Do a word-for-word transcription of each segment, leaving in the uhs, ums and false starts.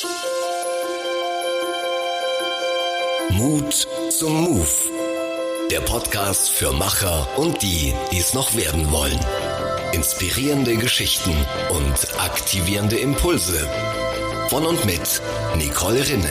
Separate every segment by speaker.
Speaker 1: Mut zum Move. Der Podcast für Macher und die, die es noch werden wollen. Inspirierende Geschichten und aktivierende Impulse. Von und mit Nicole Rinne.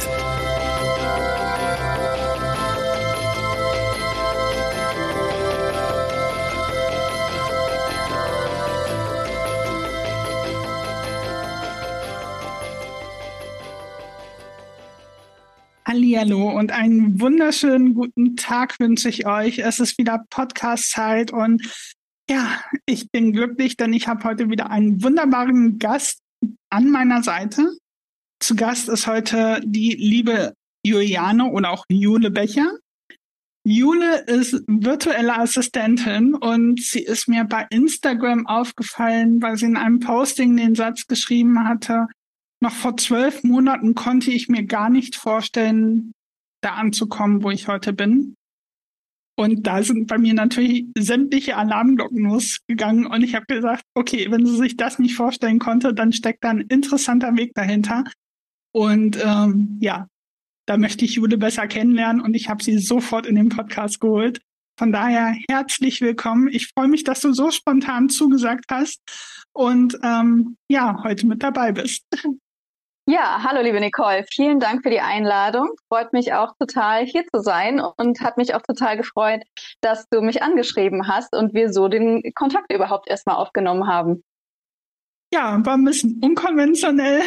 Speaker 2: Hallihallo und einen wunderschönen guten Tag wünsche ich euch. Es ist wieder Podcast-Zeit und ja, ich bin glücklich, denn ich habe heute wieder einen wunderbaren Gast an meiner Seite. Zu Gast ist heute die liebe Juliane oder auch Jule Becher. Jule ist virtuelle Assistentin und sie ist mir bei Instagram aufgefallen, weil sie in einem Posting den Satz geschrieben hatte: Noch vor zwölf Monaten konnte ich mir gar nicht vorstellen, da anzukommen, wo ich heute bin. Und da sind bei mir natürlich sämtliche Alarmglocken losgegangen und ich habe gesagt, okay, wenn sie sich das nicht vorstellen konnte, dann steckt da ein interessanter Weg dahinter. Und ähm, ja, da möchte ich Jule besser kennenlernen und ich habe sie sofort in den Podcast geholt. Von daher herzlich willkommen. Ich freue mich, dass du so spontan zugesagt hast und ähm, ja, heute mit dabei bist.
Speaker 3: Ja, hallo liebe Nicole, vielen Dank für die Einladung. Freut mich auch total, hier zu sein und hat mich auch total gefreut, dass du mich angeschrieben hast und wir so den Kontakt überhaupt erstmal aufgenommen haben.
Speaker 2: Ja, war ein bisschen unkonventionell.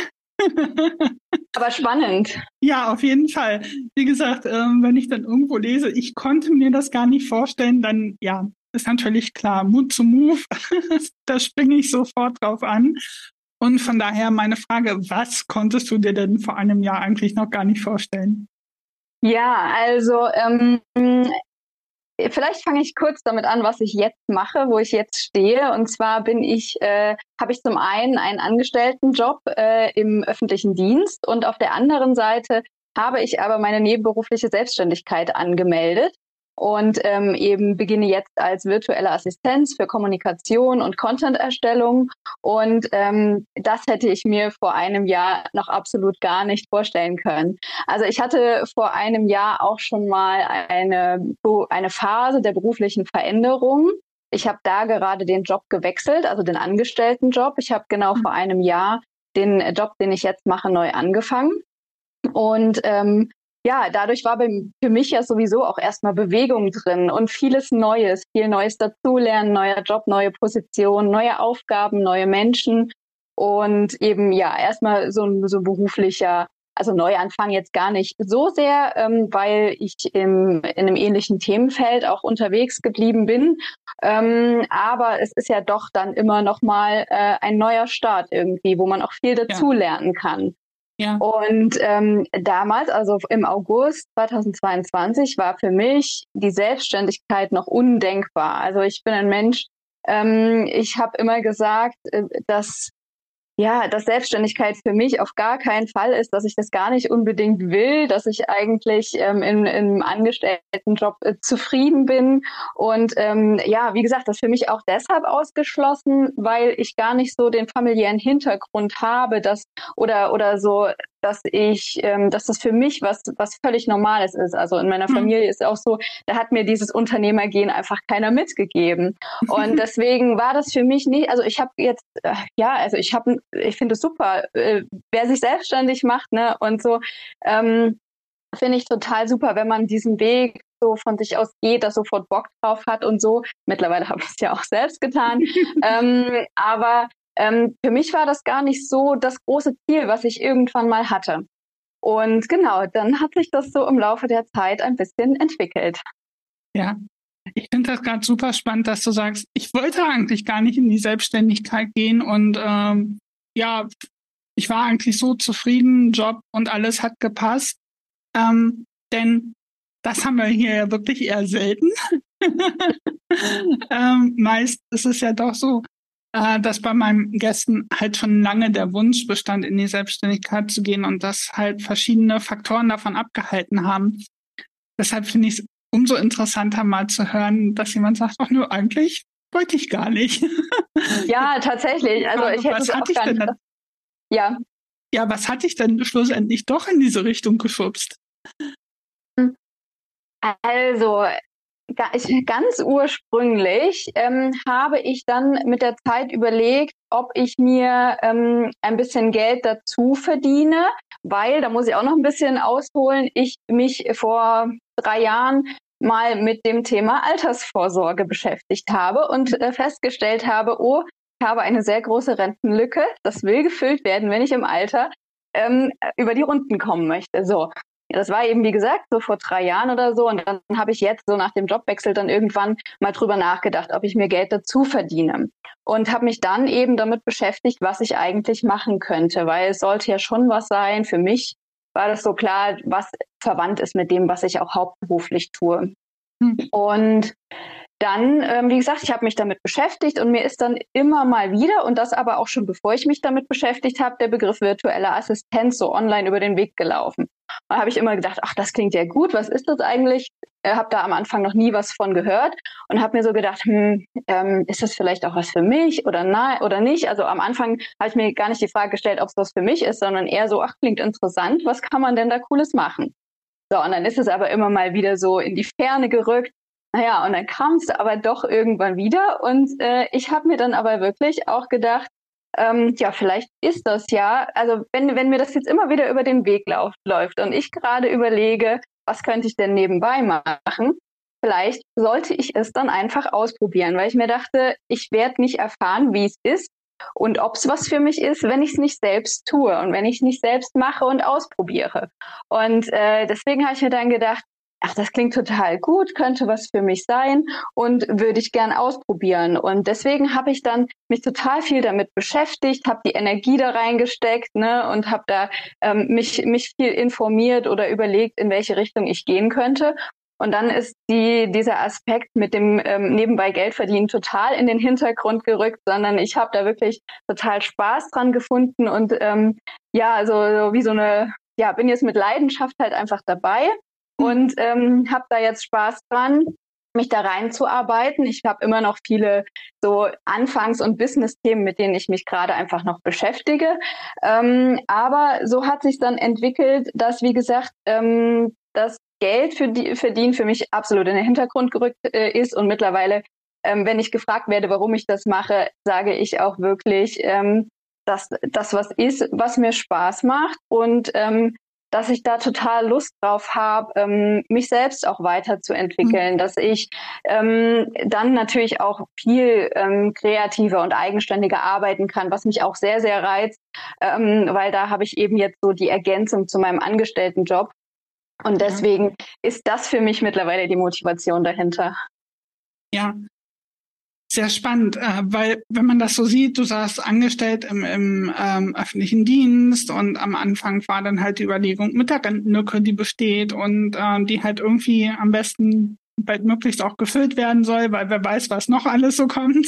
Speaker 3: Aber spannend.
Speaker 2: Ja, auf jeden Fall. Wie gesagt, ähm, wenn ich dann irgendwo lese, ich konnte mir das gar nicht vorstellen, dann ja, ist natürlich klar, Mut zum Move, da springe ich sofort drauf an. Und von daher meine Frage, was konntest du dir denn vor einem Jahr eigentlich noch gar nicht vorstellen?
Speaker 3: Ja, also ähm, vielleicht fange ich kurz damit an, was ich jetzt mache, wo ich jetzt stehe. Und zwar bin ich, äh, habe ich zum einen einen Angestelltenjob äh, im öffentlichen Dienst und auf der anderen Seite habe ich aber meine nebenberufliche Selbstständigkeit angemeldet. Und ähm, eben beginne jetzt als virtuelle Assistenz für Kommunikation und Content-Erstellung. Und ähm, das hätte ich mir vor einem Jahr noch absolut gar nicht vorstellen können. Also ich hatte vor einem Jahr auch schon mal eine, eine Phase der beruflichen Veränderung. Ich habe da gerade den Job gewechselt, also den Angestelltenjob. Ich habe genau vor einem Jahr den Job, den ich jetzt mache, neu angefangen. Und ähm, ja, dadurch war für mich ja sowieso auch erstmal Bewegung drin und vieles Neues, viel Neues dazulernen, neuer Job, neue Position, neue Aufgaben, neue Menschen und eben ja erstmal so ein so beruflicher, also Neuanfang jetzt gar nicht so sehr, ähm, weil ich im, in einem ähnlichen Themenfeld auch unterwegs geblieben bin. Ähm, aber es ist ja doch dann immer noch mal äh, ein neuer Start irgendwie, wo man auch viel dazulernen kann. Ja. Und ähm, damals, also im August zweitausendzweiundzwanzig, war für mich die Selbstständigkeit noch undenkbar. Also ich bin ein Mensch, ähm, ich habe immer gesagt, äh, dass ja, dass Selbstständigkeit für mich auf gar keinen Fall ist, dass ich das gar nicht unbedingt will, dass ich eigentlich ähm, in, im Angestelltenjob äh, zufrieden bin. Und ähm, ja, wie gesagt, das für mich auch deshalb ausgeschlossen, weil ich gar nicht so den familiären Hintergrund habe, dass oder oder so, dass ich, ähm, dass das für mich was was völlig Normales ist. Also in meiner Familie ist auch so, da hat mir dieses Unternehmergehen einfach keiner mitgegeben. Und deswegen war das für mich nicht, also ich habe jetzt, äh, ja, also ich habe ich finde es super, äh, wer sich selbstständig macht, ne, und so, ähm, finde ich total super, wenn man diesen Weg so von sich aus geht, da sofort Bock drauf hat und so. Mittlerweile habe ich es ja auch selbst getan. ähm, aber ähm, für mich war das gar nicht so das große Ziel, was ich irgendwann mal hatte. Und genau, dann hat sich das so im Laufe der Zeit ein bisschen entwickelt.
Speaker 2: Ja. Ich finde das gerade super spannend, dass du sagst, ich wollte eigentlich gar nicht in die Selbstständigkeit gehen und ähm, ja, ich war eigentlich so zufrieden, Job und alles hat gepasst. Ähm, denn das haben wir hier ja wirklich eher selten. ähm, meist ist es ja doch so, äh, dass bei meinen Gästen halt schon lange der Wunsch bestand, in die Selbstständigkeit zu gehen und dass halt verschiedene Faktoren davon abgehalten haben. Deshalb finde ich es umso interessanter mal zu hören, dass jemand sagt, ach nö, eigentlich wollte ich gar nicht.
Speaker 3: Ja, tatsächlich. Also ich hätte
Speaker 2: was
Speaker 3: es auch
Speaker 2: hatte ich
Speaker 3: gar
Speaker 2: denn
Speaker 3: nicht.
Speaker 2: da?
Speaker 3: Ja.
Speaker 2: ja, was hat dich denn schlussendlich doch in diese Richtung geschubst?
Speaker 3: Also, ganz ursprünglich ähm, habe ich dann mit der Zeit überlegt, ob ich mir ähm, ein bisschen Geld dazu verdiene, weil, da muss ich auch noch ein bisschen ausholen, ich mich vor drei Jahren mal mit dem Thema Altersvorsorge beschäftigt habe und äh, festgestellt habe, oh, ich habe eine sehr große Rentenlücke, das will gefüllt werden, wenn ich im Alter ähm, über die Runden kommen möchte. So. Das war eben, wie gesagt, so vor drei Jahren oder so. Und dann habe ich jetzt so nach dem Jobwechsel dann irgendwann mal drüber nachgedacht, ob ich mir Geld dazu verdiene. Und habe mich dann eben damit beschäftigt, was ich eigentlich machen könnte. Weil es sollte ja schon was sein. Für mich war das so klar, was verwandt ist mit dem, was ich auch hauptberuflich tue. Hm. Und dann, ähm, wie gesagt, ich habe mich damit beschäftigt und mir ist dann immer mal wieder, und das aber auch schon bevor ich mich damit beschäftigt habe, der Begriff virtuelle Assistenz so online über den Weg gelaufen. Da habe ich immer gedacht, ach, das klingt ja gut, was ist das eigentlich? Ich habe da am Anfang noch nie was von gehört und habe mir so gedacht, hm, ähm, ist das vielleicht auch was für mich oder nein oder nicht? Also am Anfang habe ich mir gar nicht die Frage gestellt, ob es was für mich ist, sondern eher so, ach, klingt interessant, was kann man denn da Cooles machen? So, und dann ist es aber immer mal wieder so in die Ferne gerückt. Naja, und dann kam es aber doch irgendwann wieder und äh, ich habe mir dann aber wirklich auch gedacht, ähm, ja, vielleicht ist das ja, also wenn, wenn mir das jetzt immer wieder über den Weg lauf, läuft und ich gerade überlege, was könnte ich denn nebenbei machen, vielleicht sollte ich es dann einfach ausprobieren, weil ich mir dachte, ich werde nicht erfahren, wie es ist und ob es was für mich ist, wenn ich es nicht selbst tue und wenn ich es nicht selbst mache und ausprobiere. Und äh, deswegen habe ich mir dann gedacht, ach, das klingt total gut, könnte was für mich sein und würde ich gern ausprobieren. Und deswegen habe ich dann mich total viel damit beschäftigt, habe die Energie da reingesteckt, ne, und habe da ähm, mich, mich viel informiert oder überlegt, in welche Richtung ich gehen könnte. Und dann ist die, dieser Aspekt mit dem ähm, nebenbei Geld verdienen total in den Hintergrund gerückt, sondern ich habe da wirklich total Spaß dran gefunden und ähm, ja, also so wie so eine, ja, bin jetzt mit Leidenschaft halt einfach dabei. Und ähm, habe da jetzt Spaß dran, mich da reinzuarbeiten. Ich habe immer noch viele so Anfangs- und Business-Themen, mit denen ich mich gerade einfach noch beschäftige. Ähm, aber so hat sich dann entwickelt, dass, wie gesagt, ähm, das Geld für die Verdienen für mich absolut in den Hintergrund gerückt äh, ist. Und mittlerweile, ähm, wenn ich gefragt werde, warum ich das mache, sage ich auch wirklich, ähm, dass das was ist, was mir Spaß macht und ähm, dass ich da total Lust drauf habe, ähm, mich selbst auch weiterzuentwickeln, mhm. dass ich ähm, dann natürlich auch viel ähm, kreativer und eigenständiger arbeiten kann, was mich auch sehr, sehr reizt, ähm, weil da habe ich eben jetzt so die Ergänzung zu meinem Angestelltenjob. Und deswegen ja. ist das für mich mittlerweile die Motivation dahinter.
Speaker 2: Ja, sehr spannend, äh, weil wenn man das so sieht, du saßt angestellt im, im ähm, öffentlichen Dienst und am Anfang war dann halt die Überlegung mit der Rentenlücke, die besteht und äh, die halt irgendwie am besten baldmöglichst auch gefüllt werden soll, weil wer weiß, was noch alles so kommt.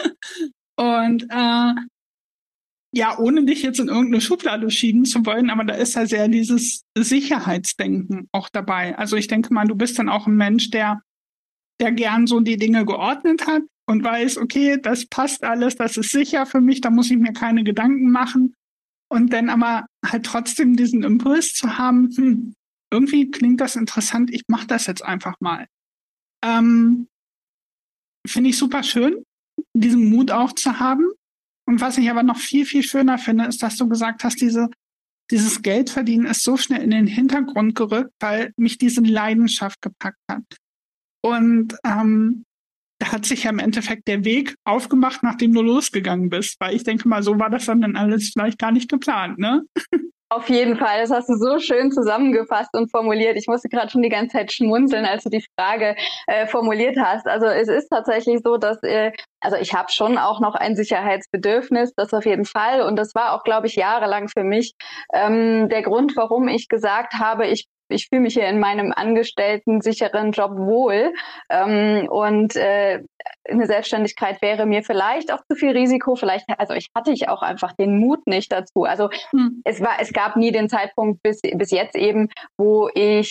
Speaker 2: Und äh, ja, ohne dich jetzt in irgendeine Schublade schieben zu wollen, aber da ist ja sehr dieses Sicherheitsdenken auch dabei. Also ich denke mal, du bist dann auch ein Mensch, der der gern so die Dinge geordnet hat und weiß, okay, das passt alles, das ist sicher für mich, da muss ich mir keine Gedanken machen. Und dann aber halt trotzdem diesen Impuls zu haben, hm, irgendwie klingt das interessant, ich mache das jetzt einfach mal. Ähm, finde ich super schön, diesen Mut auch zu haben. Und was ich aber noch viel, viel schöner finde, ist, dass du gesagt hast, diese, dieses Geldverdienen ist so schnell in den Hintergrund gerückt, weil mich diese Leidenschaft gepackt hat. Und ähm, da hat sich ja im Endeffekt der Weg aufgemacht, nachdem du losgegangen bist. Weil ich denke mal, so war das dann, dann alles vielleicht gar nicht geplant, ne?
Speaker 3: Auf jeden Fall, das hast du so schön zusammengefasst und formuliert. Ich musste gerade schon die ganze Zeit schmunzeln, als du die Frage äh, formuliert hast. Also es ist tatsächlich so, dass, äh, also ich habe schon auch noch ein Sicherheitsbedürfnis, das auf jeden Fall. Und das war auch, glaube ich, jahrelang für mich ähm, der Grund, warum ich gesagt habe, ich Ich fühle mich hier in meinem angestellten, sicheren Job wohl. Ähm, und äh, eine Selbstständigkeit wäre mir vielleicht auch zu viel Risiko. Vielleicht, also ich hatte ich auch einfach den Mut nicht dazu. Also hm. es war, es gab nie den Zeitpunkt bis bis jetzt eben, wo ich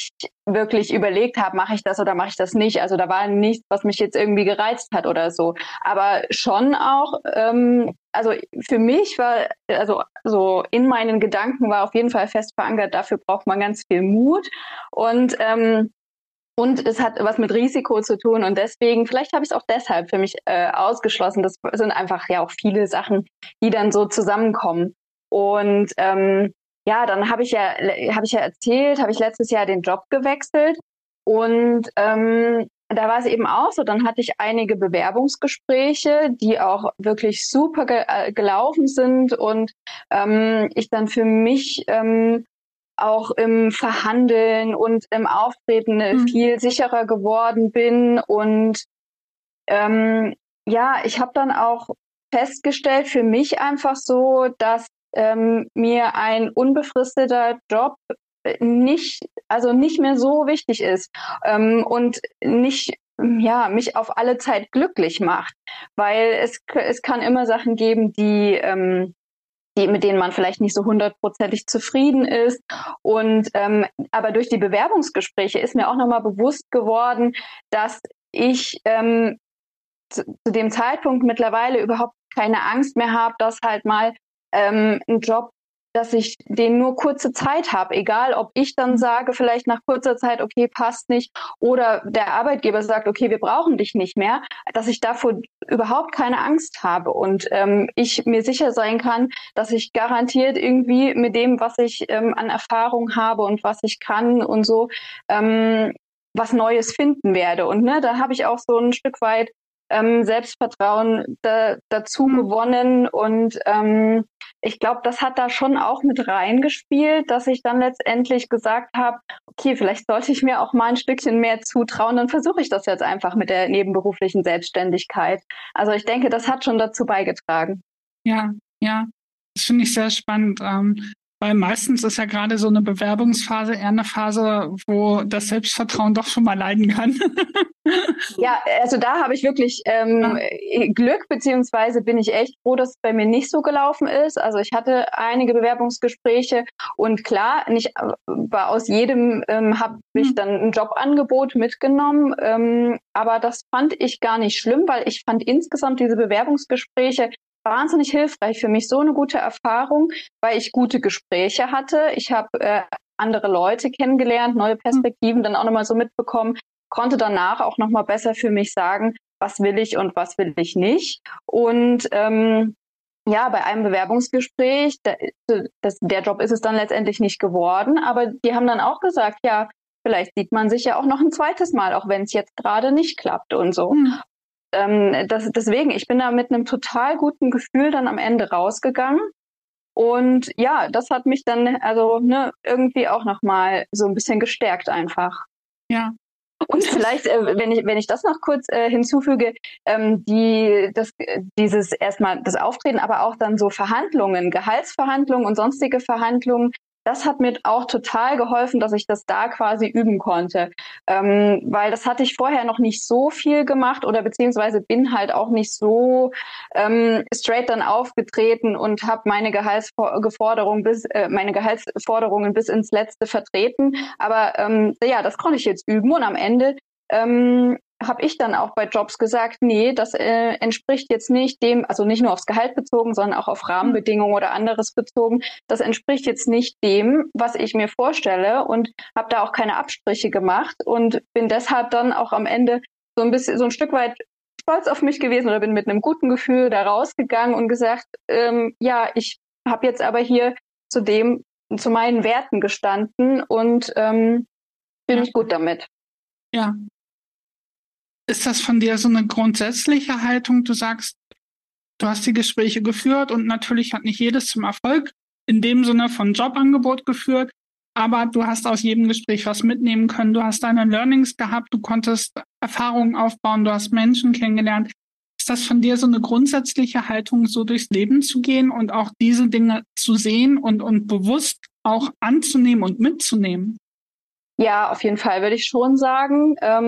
Speaker 3: wirklich überlegt habe, mache ich das oder mache ich das nicht. Also da war nichts, was mich jetzt irgendwie gereizt hat oder so. Aber schon auch, ähm, also für mich war, also so in meinen Gedanken war auf jeden Fall fest verankert, dafür braucht man ganz viel Mut. Und ähm, Und es hat was mit Risiko zu tun und deswegen, vielleicht habe ich es auch deshalb für mich äh, ausgeschlossen. Das sind einfach ja auch viele Sachen, die dann so zusammenkommen. Und ähm, ja, dann habe ich ja, habe ich ja erzählt, habe ich letztes Jahr den Job gewechselt und ähm, da war es eben auch so. Dann hatte ich einige Bewerbungsgespräche, die auch wirklich super ge- äh, gelaufen sind und ähm, ich dann für mich ähm, auch im Verhandeln und im Auftreten mhm. viel sicherer geworden bin. Und ähm, ja, ich habe dann auch festgestellt für mich einfach so, dass ähm, mir ein unbefristeter Job nicht, also nicht mehr so wichtig ist ähm, und nicht ja, mich auf alle Zeit glücklich macht, weil es, es kann immer Sachen geben, die ähm, die, mit denen man vielleicht nicht so hundertprozentig zufrieden ist. Und ähm, aber durch die Bewerbungsgespräche ist mir auch nochmal bewusst geworden, dass ich ähm, zu, zu dem Zeitpunkt mittlerweile überhaupt keine Angst mehr habe, dass halt mal ähm, ein Job, dass ich den nur kurze Zeit habe, egal ob ich dann sage, vielleicht nach kurzer Zeit, okay, passt nicht, oder der Arbeitgeber sagt, okay, wir brauchen dich nicht mehr, dass ich davor überhaupt keine Angst habe und ähm, ich mir sicher sein kann, dass ich garantiert irgendwie mit dem, was ich ähm, an Erfahrung habe und was ich kann und so, ähm, was Neues finden werde. Und ne, da habe ich auch so ein Stück weit ähm, Selbstvertrauen da, dazu gewonnen und ähm, ich glaube, das hat da schon auch mit reingespielt, dass ich dann letztendlich gesagt habe, okay, vielleicht sollte ich mir auch mal ein Stückchen mehr zutrauen, dann versuche ich das jetzt einfach mit der nebenberuflichen Selbstständigkeit. Also ich denke, das hat schon dazu beigetragen.
Speaker 2: Ja, ja, das finde ich sehr spannend, ähm, weil meistens ist ja gerade so eine Bewerbungsphase eher eine Phase, wo das Selbstvertrauen doch schon mal leiden kann.
Speaker 3: Ja, also da habe ich wirklich ähm, ja. Glück, beziehungsweise bin ich echt froh, dass es bei mir nicht so gelaufen ist. Also ich hatte einige Bewerbungsgespräche und klar, nicht war aus jedem ähm, habe ich hm. dann ein Jobangebot mitgenommen, ähm, aber das fand ich gar nicht schlimm, weil ich fand insgesamt diese Bewerbungsgespräche wahnsinnig hilfreich für mich, so eine gute Erfahrung, weil ich gute Gespräche hatte. Ich habe äh, andere Leute kennengelernt, neue Perspektiven dann auch nochmal so mitbekommen, konnte danach auch nochmal besser für mich sagen, was will ich und was will ich nicht. Und ähm, ja, bei einem Bewerbungsgespräch, der, das, der Job ist es dann letztendlich nicht geworden, aber die haben dann auch gesagt, ja, vielleicht sieht man sich ja auch noch ein zweites Mal, auch wenn es jetzt gerade nicht klappt und so. Hm. Ähm, das, deswegen, ich bin da mit einem total guten Gefühl dann am Ende rausgegangen. Und ja, das hat mich dann also ne, irgendwie auch nochmal so ein bisschen gestärkt einfach.
Speaker 2: Ja.
Speaker 3: Und vielleicht, äh, wenn ich wenn ich das noch kurz äh, hinzufüge, ähm, die das dieses erstmal das Auftreten, aber auch dann so Verhandlungen, Gehaltsverhandlungen und sonstige Verhandlungen, das hat mir auch total geholfen, dass ich das da quasi üben konnte, ähm, weil das hatte ich vorher noch nicht so viel gemacht oder beziehungsweise bin halt auch nicht so ähm, straight dann aufgetreten und habe meine Gehaltsforderung bis äh, meine Gehaltsforderungen bis ins Letzte vertreten. Aber ähm, ja, das konnte ich jetzt üben und am Ende ähm, habe ich dann auch bei Jobs gesagt, nee, das äh, entspricht jetzt nicht dem, also nicht nur aufs Gehalt bezogen, sondern auch auf Rahmenbedingungen oder anderes bezogen. Das entspricht jetzt nicht dem, was ich mir vorstelle und habe da auch keine Abstriche gemacht und bin deshalb dann auch am Ende so ein bisschen, so ein Stück weit stolz auf mich gewesen oder bin mit einem guten Gefühl da rausgegangen und gesagt, ähm, ja, ich habe jetzt aber hier zu dem, zu meinen Werten gestanden und ähm, fühle mich gut damit.
Speaker 2: Ja. Ist das von dir so eine grundsätzliche Haltung? Du sagst, du hast die Gespräche geführt und natürlich hat nicht jedes zum Erfolg in dem Sinne von Jobangebot geführt, aber du hast aus jedem Gespräch was mitnehmen können. Du hast deine Learnings gehabt, du konntest Erfahrungen aufbauen, du hast Menschen kennengelernt. Ist das von dir so eine grundsätzliche Haltung, so durchs Leben zu gehen und auch diese Dinge zu sehen und, und bewusst auch anzunehmen und mitzunehmen?
Speaker 3: Ja, auf jeden Fall würde ich schon sagen. Ähm,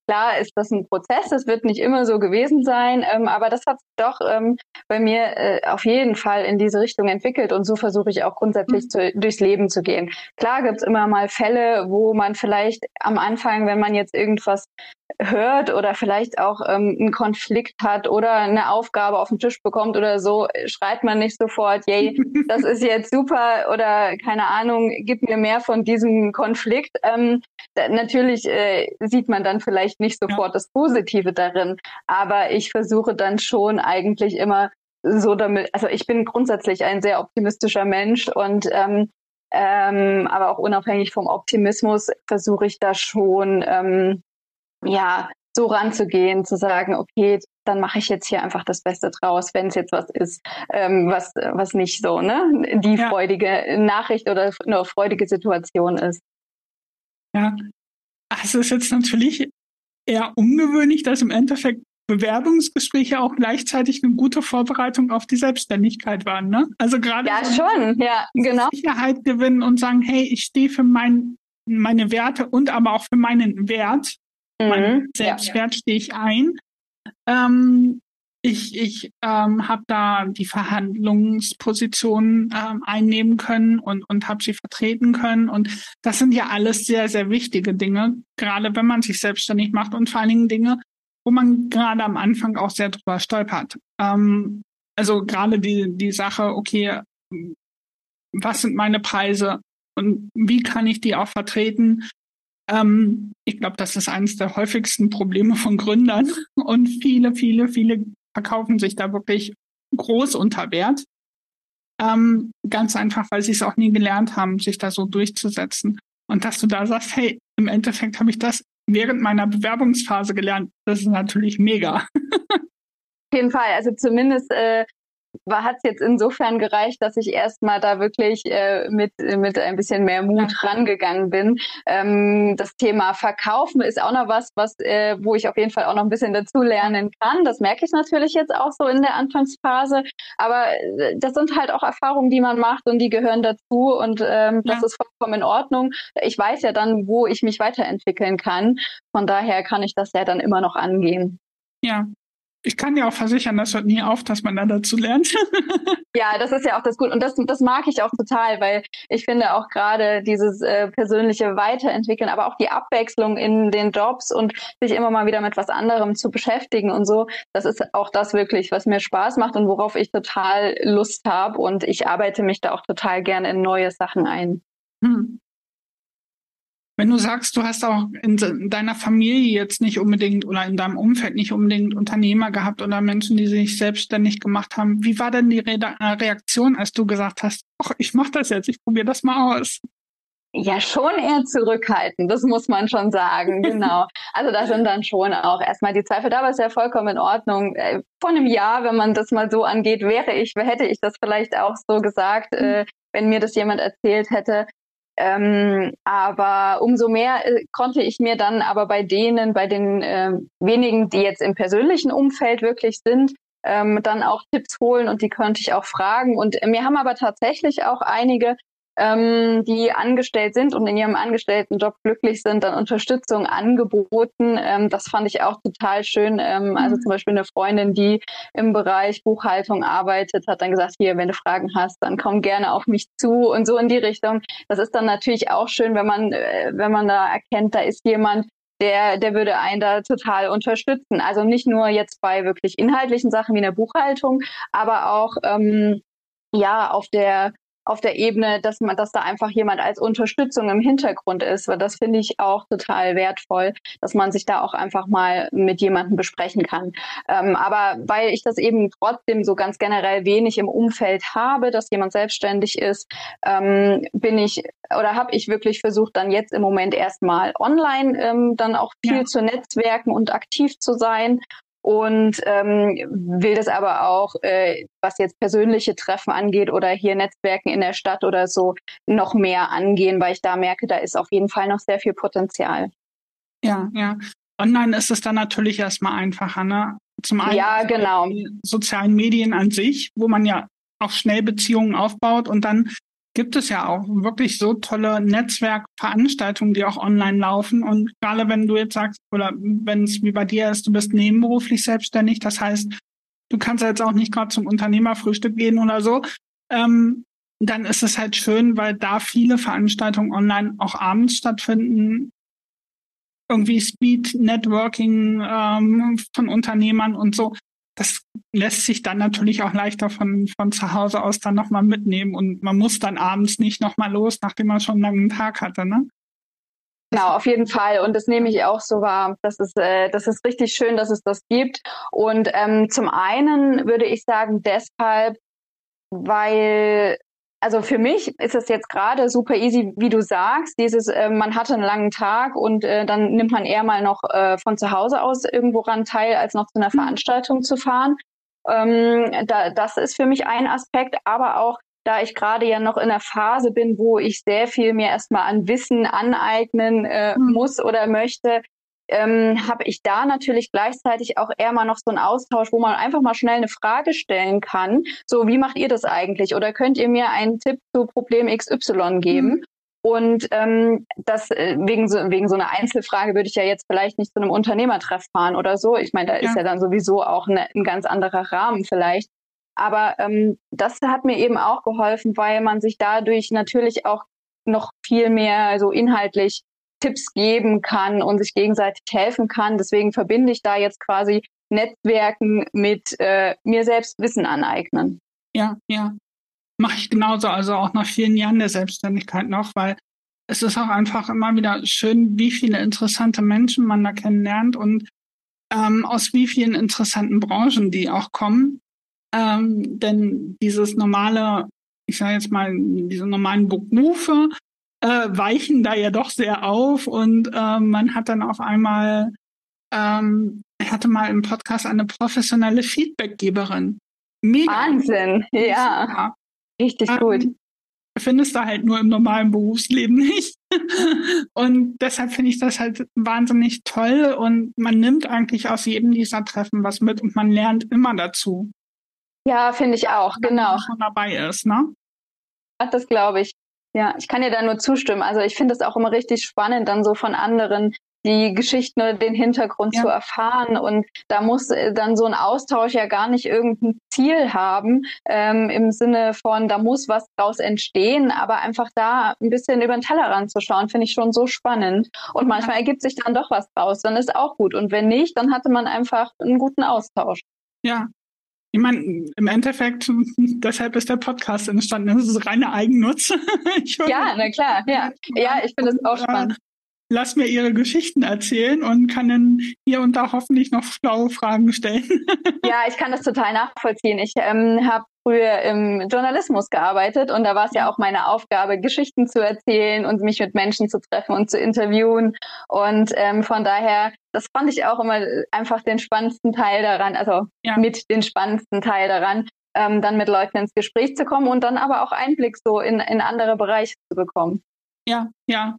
Speaker 3: klar ist das ein Prozess, das wird nicht immer so gewesen sein, ähm, aber das hat sich doch ähm, bei mir äh, auf jeden Fall in diese Richtung entwickelt und so versuche ich auch grundsätzlich zu, durchs Leben zu gehen. Klar gibt's immer mal Fälle, wo man vielleicht am Anfang, wenn man jetzt irgendwas hört oder vielleicht auch ähm, einen Konflikt hat oder eine Aufgabe auf den Tisch bekommt oder so, schreit man nicht sofort, yay, das ist jetzt super oder keine Ahnung, gib mir mehr von diesem Konflikt. Ähm, da, natürlich äh, sieht man dann vielleicht nicht sofort ja. das Positive darin, aber ich versuche dann schon eigentlich immer so damit, also ich bin grundsätzlich ein sehr optimistischer Mensch und ähm, ähm, aber auch unabhängig vom Optimismus versuche ich da schon ähm, ja, so ranzugehen, zu sagen, okay, dann mache ich jetzt hier einfach das Beste draus, wenn es jetzt was ist, ähm, was was nicht so, ne, die ja. freudige Nachricht oder eine freudige Situation ist.
Speaker 2: Ja, also es ist jetzt natürlich eher ungewöhnlich, dass im Endeffekt Bewerbungsgespräche auch gleichzeitig eine gute Vorbereitung auf die Selbstständigkeit waren, ne? Also gerade
Speaker 3: ja
Speaker 2: so
Speaker 3: schon, ja, genau.
Speaker 2: Sicherheit gewinnen und sagen, hey, ich stehe für mein, meine Werte und aber auch für meinen Wert. Mein Selbstwert ja. stehe ich ein. Ähm, ich ich ähm, habe da die Verhandlungsposition ähm, einnehmen können und, und habe sie vertreten können. Und das sind ja alles sehr, sehr wichtige Dinge, gerade wenn man sich selbstständig macht und vor allen Dingen Dinge, wo man gerade am Anfang auch sehr drüber stolpert. Ähm, also gerade die, die Sache, okay, was sind meine Preise und wie kann ich die auch vertreten? Ähm, ich glaube, das ist eines der häufigsten Probleme von Gründern und viele, viele, viele verkaufen sich da wirklich groß unter Wert. Ähm, ganz einfach, weil sie es auch nie gelernt haben, sich da so durchzusetzen. Und dass du da sagst, hey, im Endeffekt habe ich das während meiner Bewerbungsphase gelernt, das ist natürlich mega.
Speaker 3: Auf jeden Fall, also zumindest äh, hat es jetzt insofern gereicht, dass ich erstmal da wirklich äh, mit mit ein bisschen mehr Mut ja. rangegangen bin. Ähm, das Thema Verkaufen ist auch noch was, was äh, wo ich auf jeden Fall auch noch ein bisschen dazu lernen kann. Das merke ich natürlich jetzt auch so in der Anfangsphase. Aber äh, das sind halt auch Erfahrungen, die man macht und die gehören dazu und ähm, ja. das ist vollkommen in Ordnung. Ich weiß ja dann, wo ich mich weiterentwickeln kann. Von daher kann ich das ja dann immer noch angehen.
Speaker 2: Ja. Ich kann dir auch versichern, das hört nie auf, dass man da dazu lernt.
Speaker 3: Ja, das ist ja auch das Gute. Und das, das mag ich auch total, weil ich finde auch gerade dieses äh, persönliche Weiterentwickeln, aber auch die Abwechslung in den Jobs und sich immer mal wieder mit was anderem zu beschäftigen und so, das ist auch das wirklich, was mir Spaß macht und worauf ich total Lust habe. Und ich arbeite mich da auch total gerne in neue Sachen ein.
Speaker 2: Hm. Wenn du sagst, du hast auch in deiner Familie jetzt nicht unbedingt oder in deinem Umfeld nicht unbedingt Unternehmer gehabt oder Menschen, die sich selbstständig gemacht haben, wie war denn die Re- Reaktion, als du gesagt hast, ach, ich mache das jetzt, ich probiere das mal aus?
Speaker 3: Ja, schon eher zurückhaltend, das muss man schon sagen, genau. Also da sind dann schon auch erstmal die Zweifel da, aber ist ja vollkommen in Ordnung. Vor einem Jahr, wenn man das mal so angeht, wäre ich, hätte ich das vielleicht auch so gesagt, äh, wenn mir das jemand erzählt hätte. Ähm, aber umso mehr äh, konnte ich mir dann aber bei denen, bei den äh, wenigen, die jetzt im persönlichen Umfeld wirklich sind, ähm, dann auch Tipps holen und die konnte ich auch fragen. Und äh, mir haben aber tatsächlich auch einige, ähm, die angestellt sind und in ihrem Angestelltenjob glücklich sind, dann Unterstützung angeboten. Ähm, das fand ich auch total schön. Ähm, also zum Beispiel eine Freundin, die im Bereich Buchhaltung arbeitet, hat dann gesagt, hier, wenn du Fragen hast, dann komm gerne auf mich zu und so in die Richtung. Das ist dann natürlich auch schön, wenn man, äh, wenn man da erkennt, da ist jemand, der, der würde einen da total unterstützen. Also nicht nur jetzt bei wirklich inhaltlichen Sachen wie in der Buchhaltung, aber auch ähm, ja auf der auf der Ebene, dass man, dass da einfach jemand als Unterstützung im Hintergrund ist, weil das finde ich auch total wertvoll, dass man sich da auch einfach mal mit jemandem besprechen kann. Ähm, aber weil ich das eben trotzdem so ganz generell wenig im Umfeld habe, dass jemand selbstständig ist, ähm, bin ich oder habe ich wirklich versucht, dann jetzt im Moment erstmal online ähm, dann auch viel ja. zu netzwerken und aktiv zu sein. Und ähm, will das aber auch, äh, was jetzt persönliche Treffen angeht oder hier Netzwerken in der Stadt oder so, noch mehr angehen, weil ich da merke, da ist auf jeden Fall noch sehr viel Potenzial.
Speaker 2: Ja, ja. Online ist es dann natürlich erstmal einfacher, ne? Zum einen
Speaker 3: ja, genau.
Speaker 2: die sozialen Medien an sich, wo man ja auch schnell Beziehungen aufbaut und dann gibt es ja auch wirklich so tolle Netzwerkveranstaltungen, die auch online laufen. Und gerade wenn du jetzt sagst, oder wenn es wie bei dir ist, du bist nebenberuflich selbstständig, das heißt, du kannst ja jetzt auch nicht gerade zum Unternehmerfrühstück gehen oder so, ähm, dann ist es halt schön, weil da viele Veranstaltungen online auch abends stattfinden. Irgendwie Speed Networking ähm, von Unternehmern und so. Das lässt sich dann natürlich auch leichter von, von zu Hause aus dann nochmal mitnehmen und man muss dann abends nicht nochmal los, nachdem man schon einen langen Tag hatte, ne?
Speaker 3: Genau, auf jeden Fall. Und das nehme ich auch so wahr. Das ist, äh, das ist richtig schön, dass es das gibt. Und ähm, zum einen würde ich sagen, deshalb, weil, also für mich ist es jetzt gerade super easy, wie du sagst, dieses, äh, man hatte einen langen Tag und äh, dann nimmt man eher mal noch äh, von zu Hause aus irgendwo ran teil, als noch zu einer Veranstaltung zu fahren. Ähm, da, das ist für mich ein Aspekt, aber auch, da ich gerade ja noch in einer Phase bin, wo ich sehr viel mir erstmal an Wissen aneignen äh, mhm. muss oder möchte, ähm, habe ich da natürlich gleichzeitig auch eher mal noch so einen Austausch, wo man einfach mal schnell eine Frage stellen kann. So, wie macht ihr das eigentlich? Oder könnt ihr mir einen Tipp zu Problem X Y geben? Mhm. Und ähm, das äh, wegen so wegen so einer Einzelfrage würde ich ja jetzt vielleicht nicht zu einem Unternehmertreff fahren oder so. Ich meine, da ja. ist ja dann sowieso auch eine, ein ganz anderer Rahmen vielleicht. Aber ähm, das hat mir eben auch geholfen, weil man sich dadurch natürlich auch noch viel mehr so inhaltlich Tipps geben kann und sich gegenseitig helfen kann. Deswegen verbinde ich da jetzt quasi Netzwerken mit äh, mir selbst Wissen aneignen.
Speaker 2: Ja, ja. Mache ich genauso, also auch nach vielen Jahren der Selbstständigkeit noch, weil es ist auch einfach immer wieder schön, wie viele interessante Menschen man da kennenlernt und ähm, aus wie vielen interessanten Branchen die auch kommen. Ähm, denn dieses normale, ich sage jetzt mal, diese normalen Berufe äh, weichen da ja doch sehr auf und äh, man hat dann auf einmal, ähm, ich hatte mal im Podcast eine professionelle Feedbackgeberin. Mega.
Speaker 3: Wahnsinn, ja. ja. Richtig ähm, gut.
Speaker 2: Findest du halt nur im normalen Berufsleben nicht. Und deshalb finde ich das halt wahnsinnig toll und man nimmt eigentlich aus jedem dieser Treffen was mit und man lernt immer dazu.
Speaker 3: Ja, finde ich auch, genau.
Speaker 2: Schon dabei ist, ne?
Speaker 3: Das glaube ich. Ja, ich kann dir da nur zustimmen. Also ich finde es auch immer richtig spannend, dann so von anderen die Geschichten oder den Hintergrund ja. zu erfahren. Und da muss dann so ein Austausch ja gar nicht irgendein Ziel haben, ähm, im Sinne von, da muss was draus entstehen, aber einfach da ein bisschen über den Tellerrand zu schauen, finde ich schon so spannend. Und manchmal ergibt sich dann doch was draus, dann ist auch gut. Und wenn nicht, dann hatte man einfach einen guten Austausch.
Speaker 2: Ja. Ich meine, im Endeffekt, deshalb ist der Podcast entstanden. Das ist reine Eigennutz.
Speaker 3: Ja, na klar. Ja, ja ich finde es auch spannend.
Speaker 2: Äh, lass mir Ihre Geschichten erzählen und kann dann hier und da hoffentlich noch schlaue Fragen stellen.
Speaker 3: Ja, ich kann das total nachvollziehen. Ich ähm, habe früher im Journalismus gearbeitet und da war es ja auch meine Aufgabe, Geschichten zu erzählen und mich mit Menschen zu treffen und zu interviewen. Und ähm, von daher, das fand ich auch immer einfach den spannendsten Teil daran, also ja. mit den spannendsten Teil daran, ähm, dann mit Leuten ins Gespräch zu kommen und dann aber auch Einblick so in, in andere Bereiche zu bekommen.
Speaker 2: Ja, ja.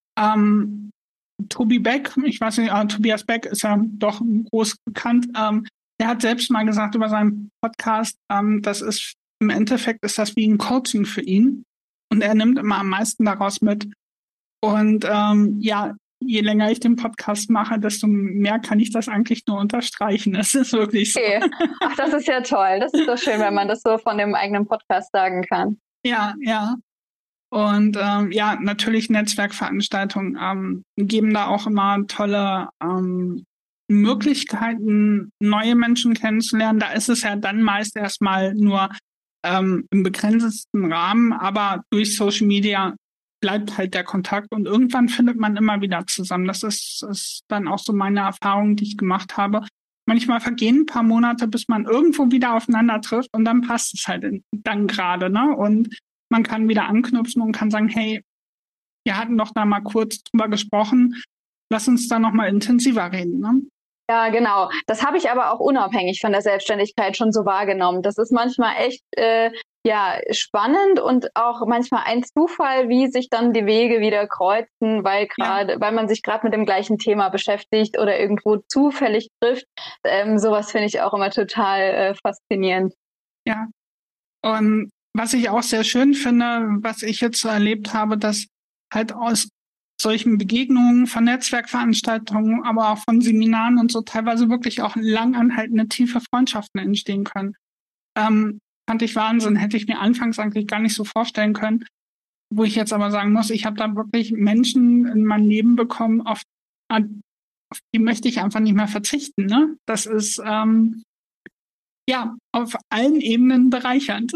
Speaker 2: Ähm, Tobi Beck, ich weiß nicht, äh, Tobias Beck ist ja doch groß bekannt, ähm, der hat selbst mal gesagt über seinen Podcast, ähm, das ist im Endeffekt ist das wie ein Coaching für ihn und er nimmt immer am meisten daraus mit. Und ähm, ja, je länger ich den Podcast mache, desto mehr kann ich das eigentlich nur unterstreichen. Es ist wirklich so.
Speaker 3: Okay. Ach, das ist ja toll. Das ist so schön, wenn man das so von dem eigenen Podcast sagen kann.
Speaker 2: Ja, ja. Und ähm, ja, natürlich Netzwerkveranstaltungen ähm, geben da auch immer tolle ähm, Möglichkeiten, neue Menschen kennenzulernen. Da ist es ja dann meist erstmal nur ähm, im begrenzten Rahmen, aber durch Social Media bleibt halt der Kontakt und irgendwann findet man immer wieder zusammen. Das ist, ist dann auch so meine Erfahrung, die ich gemacht habe. Manchmal vergehen ein paar Monate, bis man irgendwo wieder aufeinander trifft und dann passt es halt in, dann gerade, ne? Und man kann wieder anknüpfen und kann sagen, hey, wir hatten doch da mal kurz drüber gesprochen, lass uns da noch mal intensiver reden, ne?
Speaker 3: Ja, genau. Das habe ich aber auch unabhängig von der Selbstständigkeit schon so wahrgenommen. Das ist manchmal echt äh, ja spannend und auch manchmal ein Zufall, wie sich dann die Wege wieder kreuzen, weil gerade, ja. weil man sich gerade mit dem gleichen Thema beschäftigt oder irgendwo zufällig trifft. Ähm, sowas finde ich auch immer total äh, faszinierend.
Speaker 2: Ja. Und was ich auch sehr schön finde, was ich jetzt so erlebt habe, dass halt aus solchen Begegnungen, von Netzwerkveranstaltungen, aber auch von Seminaren und so teilweise wirklich auch langanhaltende, tiefe Freundschaften entstehen können. Ähm, fand ich Wahnsinn, hätte ich mir anfangs eigentlich gar nicht so vorstellen können, wo ich jetzt aber sagen muss, ich habe da wirklich Menschen in mein Leben bekommen, auf, auf die möchte ich einfach nicht mehr verzichten. Ne? Das ist ähm, ja auf allen Ebenen bereichernd.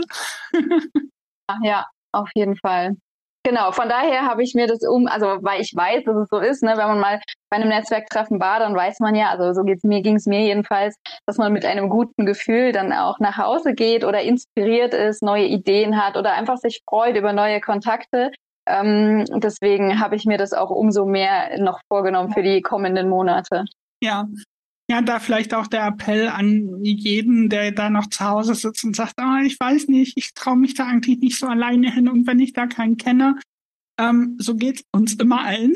Speaker 3: Ja, auf jeden Fall. Genau, von daher habe ich mir das um, also weil ich weiß, dass es so ist, ne, wenn man mal bei einem Netzwerktreffen war, dann weiß man ja, also so geht's mir, ging es mir jedenfalls, dass man mit einem guten Gefühl dann auch nach Hause geht oder inspiriert ist, neue Ideen hat oder einfach sich freut über neue Kontakte. Ähm, deswegen habe ich mir das auch umso mehr noch vorgenommen für die kommenden Monate.
Speaker 2: Ja. Ja, da vielleicht auch der Appell an jeden, der da noch zu Hause sitzt und sagt, ah, ich weiß nicht, ich traue mich da eigentlich nicht so alleine hin und wenn ich da keinen kenne, ähm, so geht's uns immer allen.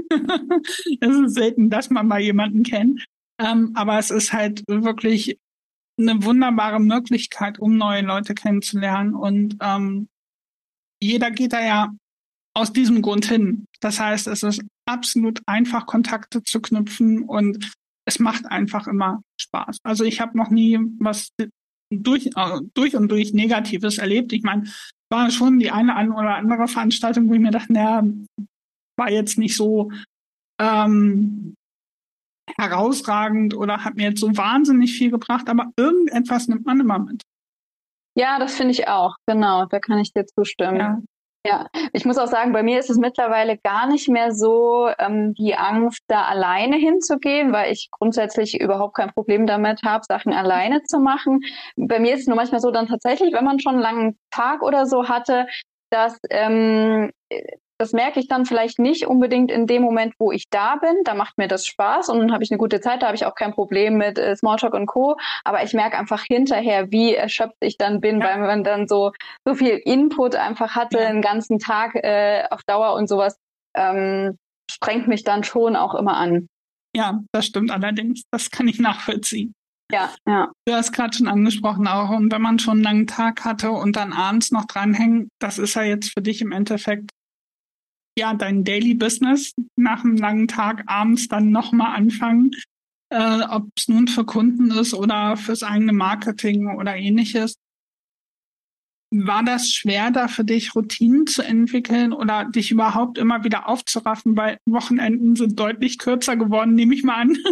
Speaker 2: Es ist selten, dass man mal jemanden kennt, ähm, aber es ist halt wirklich eine wunderbare Möglichkeit, um neue Leute kennenzulernen und ähm, jeder geht da ja aus diesem Grund hin. Das heißt, es ist absolut einfach, Kontakte zu knüpfen und es macht einfach immer Spaß. Also ich habe noch nie was durch, äh, durch und durch Negatives erlebt. Ich meine, war schon die eine oder andere Veranstaltung, wo ich mir dachte, naja, war jetzt nicht so ähm, herausragend oder hat mir jetzt so wahnsinnig viel gebracht, aber irgendetwas nimmt man immer mit.
Speaker 3: Ja, das finde ich auch, genau, da kann ich dir zustimmen.
Speaker 2: Ja.
Speaker 3: Ja, ich muss auch sagen, bei mir ist es mittlerweile gar nicht mehr so ähm, die Angst, da alleine hinzugehen, weil ich grundsätzlich überhaupt kein Problem damit habe, Sachen alleine zu machen. Bei mir ist es nur manchmal so dann tatsächlich, wenn man schon einen langen Tag oder so hatte, dass ähm, das merke ich dann vielleicht nicht unbedingt in dem Moment, wo ich da bin. Da macht mir das Spaß und dann habe ich eine gute Zeit, da habe ich auch kein Problem mit äh, Smalltalk und Co. Aber ich merke einfach hinterher, wie erschöpft ich dann bin, ja. Weil man dann so so viel Input einfach hatte, ja. Den ganzen Tag äh, auf Dauer und sowas, ähm, strengt mich dann schon auch immer an.
Speaker 2: Ja, das stimmt allerdings. Das kann ich nachvollziehen.
Speaker 3: Ja, ja.
Speaker 2: Du hast gerade schon angesprochen auch, und wenn man schon einen langen Tag hatte und dann abends noch dranhängt, das ist ja jetzt für dich im Endeffekt ja dein Daily Business, nach einem langen Tag abends dann nochmal anfangen, äh, ob es nun für Kunden ist oder fürs eigene Marketing oder ähnliches. War das schwer, da für dich Routinen zu entwickeln oder dich überhaupt immer wieder aufzuraffen, weil Wochenenden sind deutlich kürzer geworden, nehme ich mal an.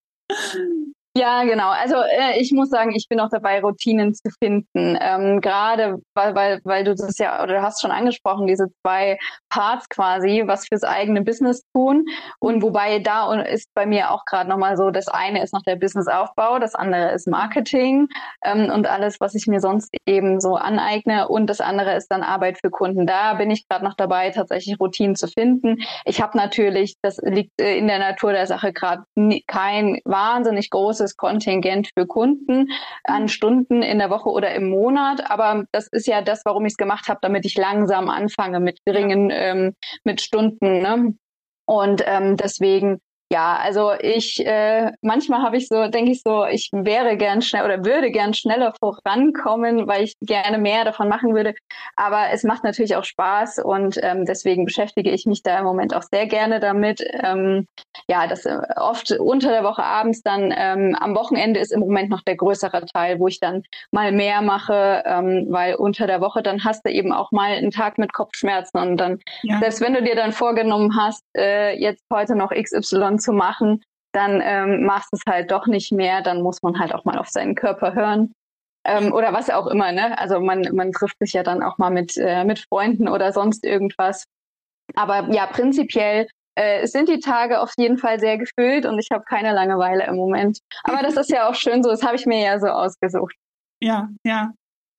Speaker 3: Ja, genau. Also äh, ich muss sagen, ich bin auch dabei, Routinen zu finden. Ähm, gerade weil, weil, weil du das ja, oder du hast schon angesprochen, diese zwei Parts quasi, was fürs eigene Business tun. Und wobei da ist bei mir auch gerade nochmal so, das eine ist noch der Businessaufbau, das andere ist Marketing ähm, und alles, was ich mir sonst eben so aneigne. Und das andere ist dann Arbeit für Kunden. Da bin ich gerade noch dabei, tatsächlich Routinen zu finden. Ich habe natürlich, das liegt äh, in der Natur der Sache, gerade kein wahnsinnig großes Kontingent für Kunden an Stunden in der Woche oder im Monat. Aber das ist ja das, warum ich es gemacht habe, damit ich langsam anfange mit geringen, ähm, mit Stunden. Ne? Und ähm, deswegen, ja, also ich, äh, manchmal habe ich so, denke ich so, ich wäre gern schnell oder würde gern schneller vorankommen, weil ich gerne mehr davon machen würde. Aber es macht natürlich auch Spaß und ähm, deswegen beschäftige ich mich da im Moment auch sehr gerne damit. Ähm, ja, das äh, oft unter der Woche abends dann, ähm, am Wochenende ist im Moment noch der größere Teil, wo ich dann mal mehr mache, ähm, weil unter der Woche dann hast du eben auch mal einen Tag mit Kopfschmerzen und dann, ja. Selbst wenn du dir dann vorgenommen hast, äh, jetzt heute noch X Y zu machen, dann ähm, machst du es halt doch nicht mehr, dann muss man halt auch mal auf seinen Körper hören. Ähm, oder was auch immer, ne? Also man, man trifft sich ja dann auch mal mit, äh, mit Freunden oder sonst irgendwas. Aber ja, prinzipiell äh, sind die Tage auf jeden Fall sehr gefüllt und ich habe keine Langeweile im Moment. Aber das ist ja auch schön so, das habe ich mir ja so ausgesucht.
Speaker 2: Ja, ja.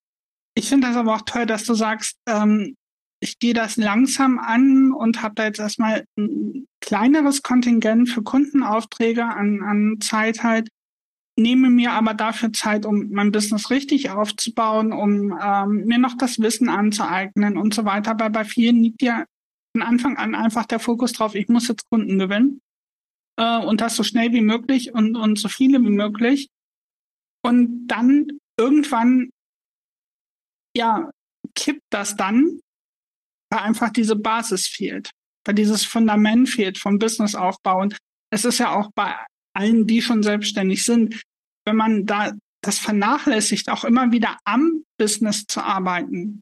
Speaker 2: Ich finde das aber auch toll, dass du sagst, ähm, ich gehe das langsam an und habe da jetzt erstmal ein kleineres Kontingent für Kundenaufträge an, an Zeit halt, nehme mir aber dafür Zeit, um mein Business richtig aufzubauen, um ähm, mir noch das Wissen anzueignen und so weiter. Aber bei vielen liegt ja von Anfang an einfach der Fokus drauf, ich muss jetzt Kunden gewinnen äh, und das so schnell wie möglich und, und so viele wie möglich. Und dann irgendwann, ja, kippt das dann, weil einfach diese Basis fehlt, weil dieses Fundament fehlt vom Businessaufbau. Und es ist ja auch bei allen, die schon selbstständig sind, wenn man da das vernachlässigt, auch immer wieder am Business zu arbeiten,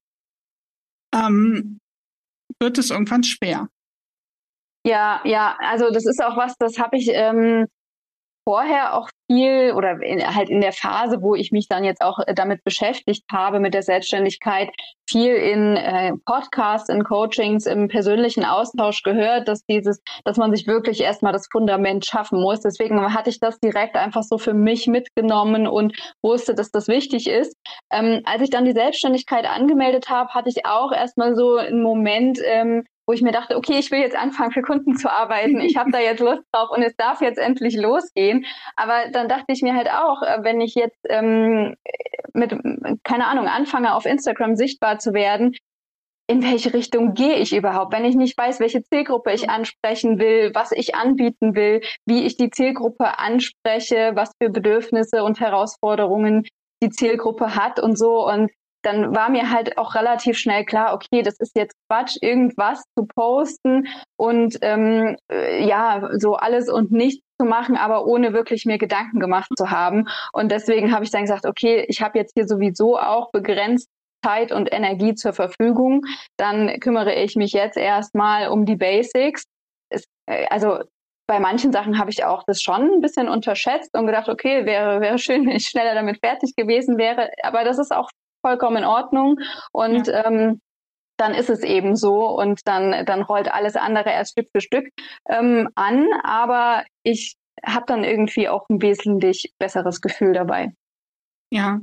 Speaker 2: ähm, wird es irgendwann schwer.
Speaker 3: Ja, ja, also das ist auch was, das habe ich ähm, vorher auch viel oder in, halt in der Phase, wo ich mich dann jetzt auch damit beschäftigt habe, mit der Selbstständigkeit, viel in äh, Podcasts, in Coachings, im persönlichen Austausch gehört, dass dieses, dass man sich wirklich erstmal das Fundament schaffen muss. Deswegen hatte ich das direkt einfach so für mich mitgenommen und wusste, dass das wichtig ist. Ähm, als ich dann die Selbstständigkeit angemeldet habe, hatte ich auch erstmal so einen Moment, ähm, wo ich mir dachte, okay, ich will jetzt anfangen, für Kunden zu arbeiten. Ich habe da jetzt Lust drauf und es darf jetzt endlich losgehen. Aber dann dachte ich mir halt auch, wenn ich jetzt ähm, mit, keine Ahnung, anfange, auf Instagram sichtbar zu werden, in welche Richtung gehe ich überhaupt? Wenn ich nicht weiß, welche Zielgruppe ich ansprechen will, was ich anbieten will, wie ich die Zielgruppe anspreche, was für Bedürfnisse und Herausforderungen die Zielgruppe hat und so. Und dann war mir halt auch relativ schnell klar, okay, das ist jetzt Quatsch, irgendwas zu posten und ähm, ja, so alles und nichts zu machen, aber ohne wirklich mir Gedanken gemacht zu haben. Und deswegen habe ich dann gesagt, okay, ich habe jetzt hier sowieso auch begrenzt Zeit und Energie zur Verfügung, dann kümmere ich mich jetzt erstmal um die Basics. Es, also bei manchen Sachen habe ich auch das schon ein bisschen unterschätzt und gedacht, okay, wäre, wäre schön, wenn ich schneller damit fertig gewesen wäre, aber das ist auch vollkommen in Ordnung und ja. ähm, dann ist es eben so und dann, dann rollt alles andere erst Stück für Stück ähm, an, aber ich habe dann irgendwie auch ein wesentlich besseres Gefühl dabei.
Speaker 2: Ja.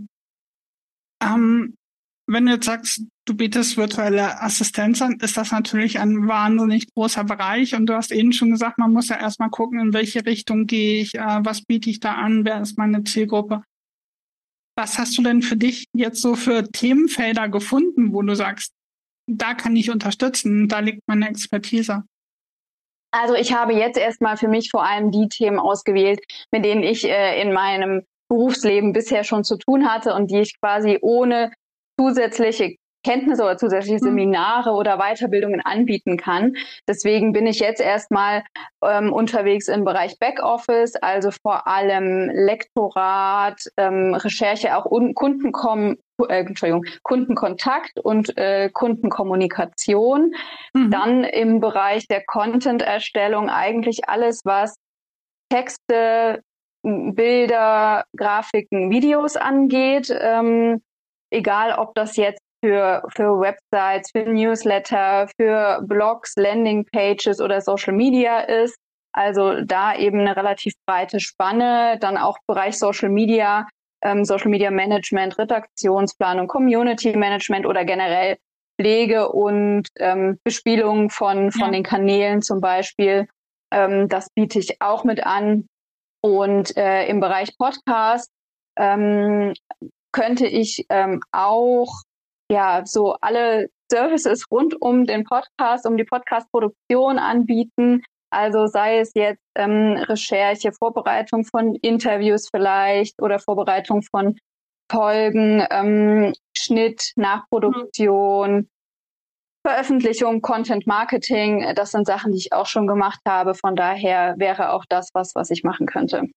Speaker 2: Ähm, wenn du jetzt sagst, du bietest virtuelle Assistenz an, ist das natürlich ein wahnsinnig großer Bereich und du hast eben schon gesagt, man muss ja erstmal gucken, in welche Richtung gehe ich, äh, was biete ich da an, wer ist meine Zielgruppe. Was hast du denn für dich jetzt so für Themenfelder gefunden, wo du sagst, da kann ich unterstützen, da liegt meine Expertise?
Speaker 3: Also ich habe jetzt erstmal für mich vor allem die Themen ausgewählt, mit denen ich äh, in meinem Berufsleben bisher schon zu tun hatte und die ich quasi ohne zusätzliche Kenntnisse oder zusätzliche Seminare oder Weiterbildungen anbieten kann. Deswegen bin ich jetzt erstmal ähm, unterwegs im Bereich Backoffice, also vor allem Lektorat, ähm, Recherche, auch un- Kundenkom- äh, Entschuldigung, Kundenkontakt und äh, Kundenkommunikation. Mhm. Dann im Bereich der Content-Erstellung eigentlich alles, was Texte, Bilder, Grafiken, Videos angeht. Ähm, egal, ob das jetzt für, für Websites, für Newsletter, für Blogs, Landingpages oder Social Media ist. Also da eben eine relativ breite Spanne. Dann auch Bereich Social Media, ähm, Social Media Management, Redaktionsplanung, Community Management oder generell Pflege und ähm, Bespielung von, von ja. den Kanälen zum Beispiel. Ähm, das biete ich auch mit an. Und äh, im Bereich Podcast ähm, könnte ich ähm, auch ja so alle Services rund um den Podcast, um die Podcast-Produktion anbieten. Also sei es jetzt ähm, Recherche, Vorbereitung von Interviews vielleicht oder Vorbereitung von Folgen, ähm, Schnitt, Nachproduktion, mhm. Veröffentlichung, Content Marketing. Das sind Sachen, die ich auch schon gemacht habe. Von daher wäre auch das was, was ich machen könnte.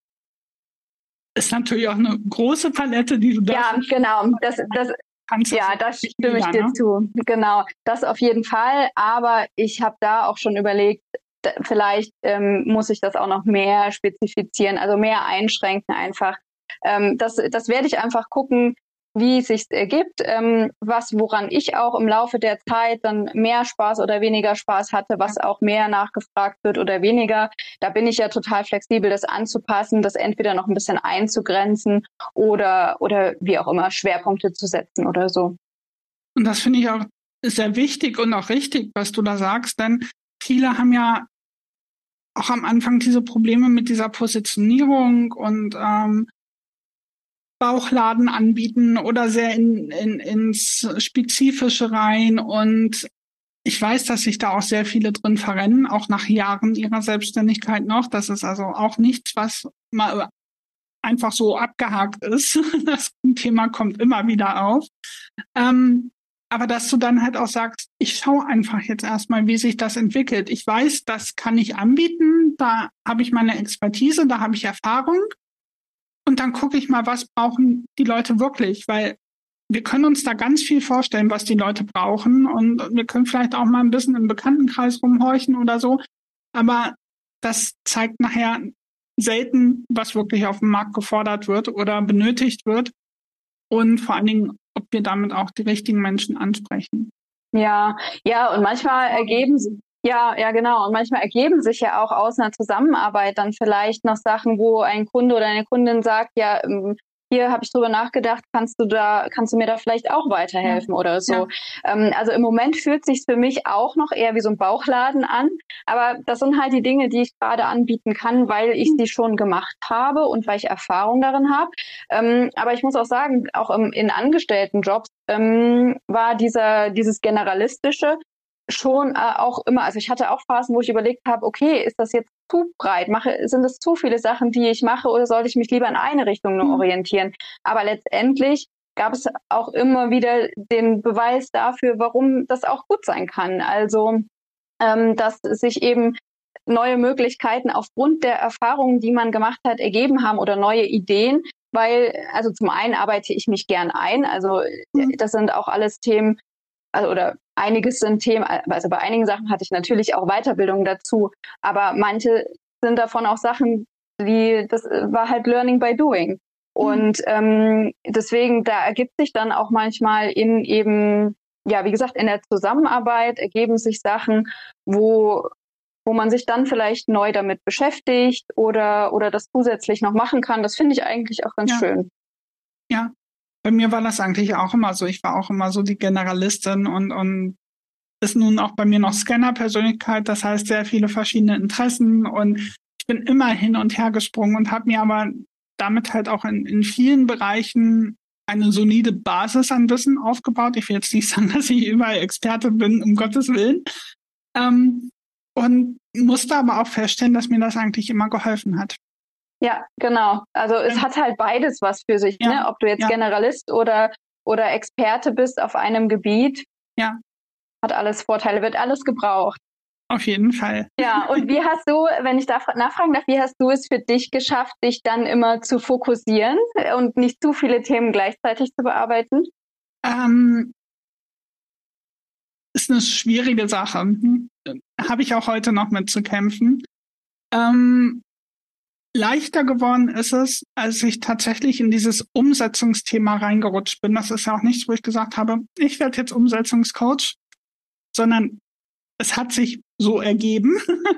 Speaker 2: Ist natürlich auch eine große Palette, die du da
Speaker 3: Ja, genau. Das, das, ja, da stimme ich dir ne? zu. Genau, das auf jeden Fall. Aber ich habe da auch schon überlegt, vielleicht ähm, muss ich das auch noch mehr spezifizieren, also mehr einschränken einfach. Ähm, das, das werde ich einfach gucken, wie es sich ergibt, ähm, was, woran ich auch im Laufe der Zeit dann mehr Spaß oder weniger Spaß hatte, was auch mehr nachgefragt wird oder weniger. Da bin ich ja total flexibel, das anzupassen, das entweder noch ein bisschen einzugrenzen oder, oder wie auch immer Schwerpunkte zu setzen oder so.
Speaker 2: Und das finde ich auch sehr wichtig und auch richtig, was du da sagst, denn viele haben ja auch am Anfang diese Probleme mit dieser Positionierung und ähm, Bauchladen anbieten oder sehr in, in, ins Spezifische rein. Und ich weiß, dass sich da auch sehr viele drin verrennen, auch nach Jahren ihrer Selbstständigkeit noch. Das ist also auch nichts, was mal einfach so abgehakt ist. Das Thema kommt immer wieder auf. Ähm, Aber dass du dann halt auch sagst, ich schaue einfach jetzt erstmal, wie sich das entwickelt. Ich weiß, das kann ich anbieten, da habe ich meine Expertise, da habe ich Erfahrung. Und dann gucke ich mal, was brauchen die Leute wirklich, weil wir können uns da ganz viel vorstellen, was die Leute brauchen. Und wir können vielleicht auch mal ein bisschen im Bekanntenkreis rumhorchen oder so. Aber das zeigt nachher selten, was wirklich auf dem Markt gefordert wird oder benötigt wird. Und vor allen Dingen, ob wir damit auch die richtigen Menschen ansprechen.
Speaker 3: Ja, ja, und manchmal ergeben sich, ja, ja, genau. Und manchmal ergeben sich ja auch aus einer Zusammenarbeit dann vielleicht noch Sachen, wo ein Kunde oder eine Kundin sagt, ja, hier habe ich drüber nachgedacht, kannst du da, kannst du mir da vielleicht auch weiterhelfen, ja, oder so. Ja. Ähm, also im Moment fühlt sich für mich auch noch eher wie so ein Bauchladen an. Aber das sind halt die Dinge, die ich gerade anbieten kann, weil ich sie schon gemacht habe und weil ich Erfahrung darin habe. Ähm, aber ich muss auch sagen, auch im, in Angestelltenjobs ähm, war dieser, dieses Generalistische schon äh, auch immer, also ich hatte auch Phasen, wo ich überlegt habe, okay, ist das jetzt zu breit? Mache, sind es zu viele Sachen, die ich mache, oder sollte ich mich lieber in eine Richtung nur orientieren? Aber letztendlich gab es auch immer wieder den Beweis dafür, warum das auch gut sein kann. Also, ähm, dass sich eben neue Möglichkeiten aufgrund der Erfahrungen, die man gemacht hat, ergeben haben oder neue Ideen, weil, also zum einen arbeite ich mich gern ein, also das sind auch alles Themen, also oder einiges sind Themen, also bei einigen Sachen hatte ich natürlich auch Weiterbildung dazu, aber manche sind davon auch Sachen, wie, das war halt Learning by Doing. Und ähm, deswegen, da ergibt sich dann auch manchmal in eben, ja, wie gesagt, in der Zusammenarbeit ergeben sich Sachen, wo wo man sich dann vielleicht neu damit beschäftigt oder, oder das zusätzlich noch machen kann. Das finde ich eigentlich auch ganz
Speaker 2: ja.
Speaker 3: schön.
Speaker 2: Ja, bei mir war das eigentlich auch immer so. Ich war auch immer so die Generalistin und, und ist nun auch bei mir noch Scanner-Persönlichkeit. Das heißt, sehr viele verschiedene Interessen und ich bin immer hin und her gesprungen und habe mir aber damit halt auch in, in vielen Bereichen eine solide Basis an Wissen aufgebaut. Ich will jetzt nicht sagen, dass ich überall Experte bin, um Gottes Willen. Ähm, und musste aber auch feststellen, dass mir das eigentlich immer geholfen hat.
Speaker 3: Ja, genau. Also es ja. hat halt beides was für sich, ja. ne? Ob du jetzt ja. Generalist oder, oder Experte bist auf einem Gebiet,
Speaker 2: ja.
Speaker 3: hat alles Vorteile, wird alles gebraucht.
Speaker 2: Auf jeden Fall.
Speaker 3: Ja, und wie hast du, wenn ich da nachfragen darf, wie hast du es für dich geschafft, dich dann immer zu fokussieren und nicht zu viele Themen gleichzeitig zu bearbeiten?
Speaker 2: Ähm, ist eine schwierige Sache. Habe ich auch heute noch mit zu kämpfen. Ähm, leichter geworden ist es, als ich tatsächlich in dieses Umsetzungsthema reingerutscht bin. Das ist ja auch nichts, wo ich gesagt habe, ich werde jetzt Umsetzungscoach, sondern es hat sich so ergeben.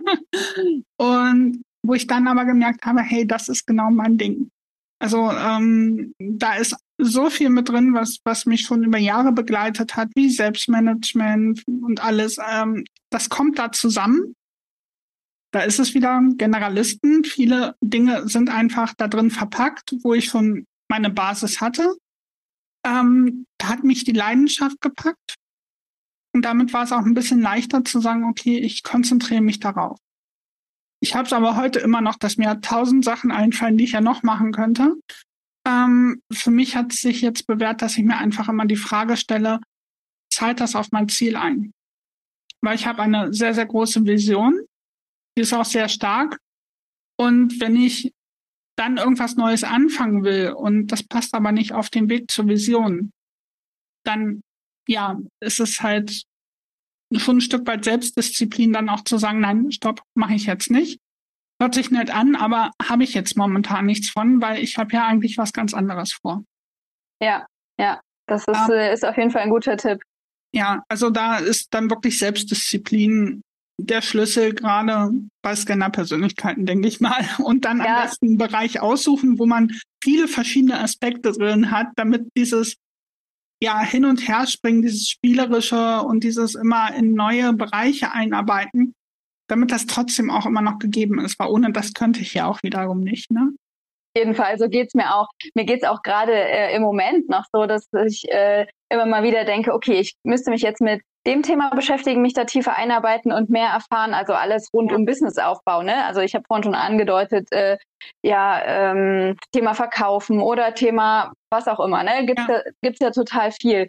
Speaker 2: Und wo ich dann aber gemerkt habe, hey, das ist genau mein Ding. Also ähm, da ist so viel mit drin, was was mich schon über Jahre begleitet hat, wie Selbstmanagement und alles. Ähm, das kommt da zusammen. Da ist es wieder Generalisten. Viele Dinge sind einfach da drin verpackt, wo ich schon meine Basis hatte. Ähm, da hat mich die Leidenschaft gepackt. Und damit war es auch ein bisschen leichter zu sagen, okay, ich konzentriere mich darauf. Ich habe es aber heute immer noch, dass mir tausend Sachen einfallen, die ich ja noch machen könnte. Ähm, für mich hat es sich jetzt bewährt, dass ich mir einfach immer die Frage stelle, zahlt das auf mein Ziel ein? Weil ich habe eine sehr, sehr große Vision. Die ist auch sehr stark. Und wenn ich dann irgendwas Neues anfangen will und das passt aber nicht auf den Weg zur Vision, dann ja, ist es halt schon ein Stück weit Selbstdisziplin, dann auch zu sagen, nein, stopp, mache ich jetzt nicht. Hört sich nett an, aber habe ich jetzt momentan nichts von, weil ich habe ja eigentlich was ganz anderes vor.
Speaker 3: Ja, ja, das ist,
Speaker 2: ja.
Speaker 3: ist auf jeden Fall ein guter Tipp.
Speaker 2: Ja, also da ist dann wirklich Selbstdisziplin der Schlüssel, gerade bei Scanner-Persönlichkeiten, denke ich mal. Und dann ja. am besten einen Bereich aussuchen, wo man viele verschiedene Aspekte drin hat, damit dieses ja, hin und her springen, dieses Spielerische und dieses immer in neue Bereiche einarbeiten, damit das trotzdem auch immer noch gegeben ist, weil ohne das könnte ich ja auch wiederum nicht, ne?
Speaker 3: Auf jeden Fall, so geht's mir auch. Mir geht's auch gerade äh, im Moment noch so, dass ich äh, immer mal wieder denke, okay, ich müsste mich jetzt mit dem Thema beschäftigen, mich da tiefer einarbeiten und mehr erfahren, also alles rund ja. um Businessaufbau, ne? Also ich habe vorhin schon angedeutet, äh, ja, ähm, Thema Verkaufen oder Thema was auch immer, ne? Gibt's ja. ja, gibt's ja total viel.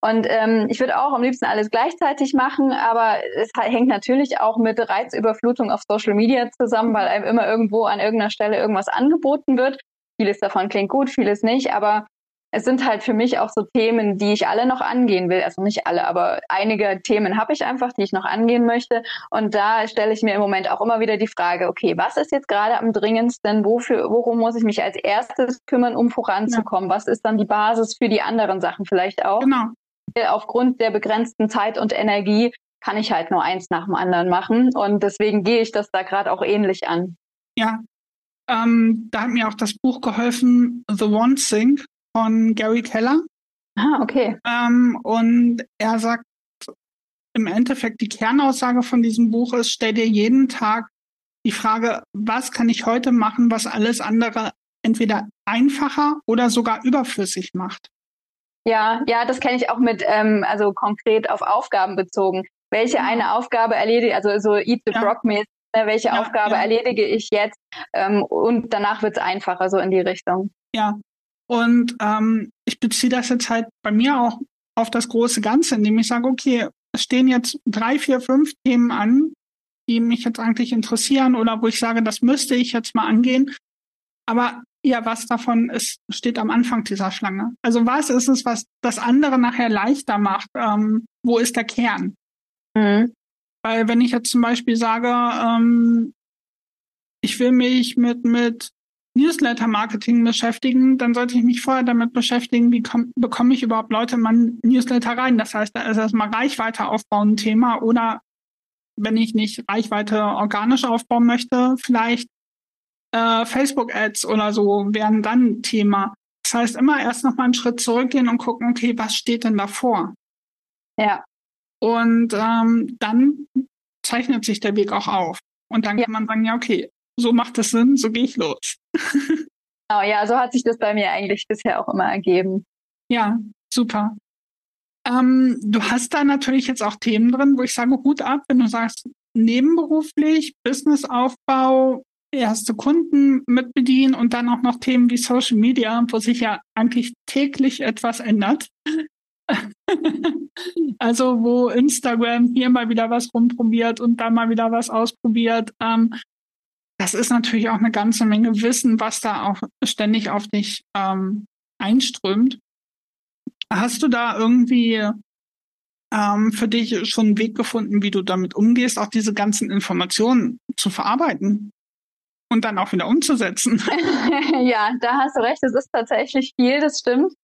Speaker 3: Und ähm, ich würde auch am liebsten alles gleichzeitig machen, aber es hängt natürlich auch mit Reizüberflutung auf Social Media zusammen, weil einem immer irgendwo an irgendeiner Stelle irgendwas angeboten wird. Vieles davon klingt gut, vieles nicht, aber es sind halt für mich auch so Themen, die ich alle noch angehen will. Also nicht alle, aber einige Themen habe ich einfach, die ich noch angehen möchte. Und da stelle ich mir im Moment auch immer wieder die Frage, okay, was ist jetzt gerade am dringendsten? Wofür, worum muss ich mich als erstes kümmern, um voranzukommen? Ja. Was ist dann die Basis für die anderen Sachen vielleicht auch?
Speaker 2: Genau.
Speaker 3: Aufgrund der begrenzten Zeit und Energie kann ich halt nur eins nach dem anderen machen. Und deswegen gehe ich das da gerade auch ähnlich an.
Speaker 2: Ja, ähm, da hat mir auch das Buch geholfen, The One Thing von Gary Keller.
Speaker 3: Ah, okay.
Speaker 2: Ähm, und er sagt, im Endeffekt die Kernaussage von diesem Buch ist, stell dir jeden Tag die Frage, was kann ich heute machen, was alles andere entweder einfacher oder sogar überflüssig macht.
Speaker 3: Ja, ja, das kenne ich auch mit, ähm, also konkret auf Aufgaben bezogen. Welche ja. eine Aufgabe erledige, also so Eat the Frog ja. mäßig, ne, welche ja, Aufgabe ja. erledige ich jetzt ähm, und danach wird es einfacher, so in die Richtung.
Speaker 2: Ja. Und ähm, ich beziehe das jetzt halt bei mir auch auf das große Ganze, indem ich sage, okay, es stehen jetzt drei, vier, fünf Themen an, die mich jetzt eigentlich interessieren oder wo ich sage, das müsste ich jetzt mal angehen. Aber ja, was davon ist, steht am Anfang dieser Schlange. Also was ist es, was das andere nachher leichter macht? Ähm, wo ist der Kern?
Speaker 3: Mhm.
Speaker 2: Weil wenn ich jetzt zum Beispiel sage, ähm, ich will mich mit, mit Newsletter-Marketing beschäftigen, dann sollte ich mich vorher damit beschäftigen, wie komm, bekomme ich überhaupt Leute in meinen Newsletter rein. Das heißt, da ist erstmal Reichweite aufbauen ein Thema oder wenn ich nicht Reichweite organisch aufbauen möchte, vielleicht äh, Facebook-Ads oder so wären dann ein Thema. Das heißt, immer erst nochmal einen Schritt zurückgehen und gucken, okay, was steht denn davor?
Speaker 3: Ja.
Speaker 2: Und ähm, dann zeichnet sich der Weg auch auf. Und dann ja. kann man sagen, ja, okay, so macht es Sinn, so gehe ich los.
Speaker 3: Genau, ja, so hat sich das bei mir eigentlich bisher auch immer ergeben.
Speaker 2: Ja, super. Ähm, du hast da natürlich jetzt auch Themen drin, wo ich sage, Hut ab, wenn du sagst, nebenberuflich, Businessaufbau, erste Kunden mitbedienen und dann auch noch Themen wie Social Media, wo sich ja eigentlich täglich etwas ändert. Also wo Instagram hier mal wieder was rumprobiert und da mal wieder was ausprobiert. Ähm, das ist natürlich auch eine ganze Menge Wissen, was da auch ständig auf dich ähm, einströmt. Hast du da irgendwie ähm, für dich schon einen Weg gefunden, wie du damit umgehst, auch diese ganzen Informationen zu verarbeiten und dann auch wieder umzusetzen?
Speaker 3: Ja, da hast du recht, es ist tatsächlich viel, das stimmt.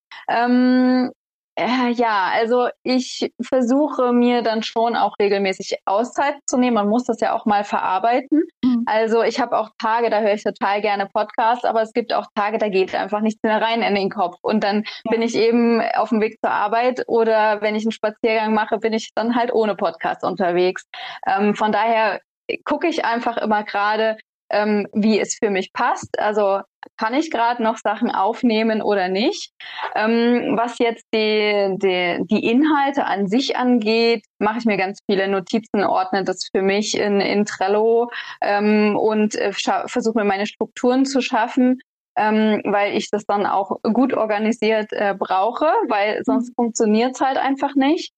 Speaker 3: Ähm, äh, ja, also ich versuche mir dann schon auch regelmäßig Auszeit zu nehmen. Man muss das ja auch mal verarbeiten. Mhm. Also ich habe auch Tage, da höre ich total gerne Podcasts, aber es gibt auch Tage, da geht einfach nichts mehr rein in den Kopf. Und dann ja. bin ich eben auf dem Weg zur Arbeit oder wenn ich einen Spaziergang mache, bin ich dann halt ohne Podcast unterwegs. Ähm, von daher gucke ich einfach immer gerade, ähm, wie es für mich passt. Also kann ich gerade noch Sachen aufnehmen oder nicht? Ähm, was jetzt die, die, die Inhalte an sich angeht, mache ich mir ganz viele Notizen, ordne das für mich in, in Trello ähm, und äh, versuche mir meine Strukturen zu schaffen, ähm, weil ich das dann auch gut organisiert äh, brauche, weil sonst mhm. funktioniert es halt einfach nicht.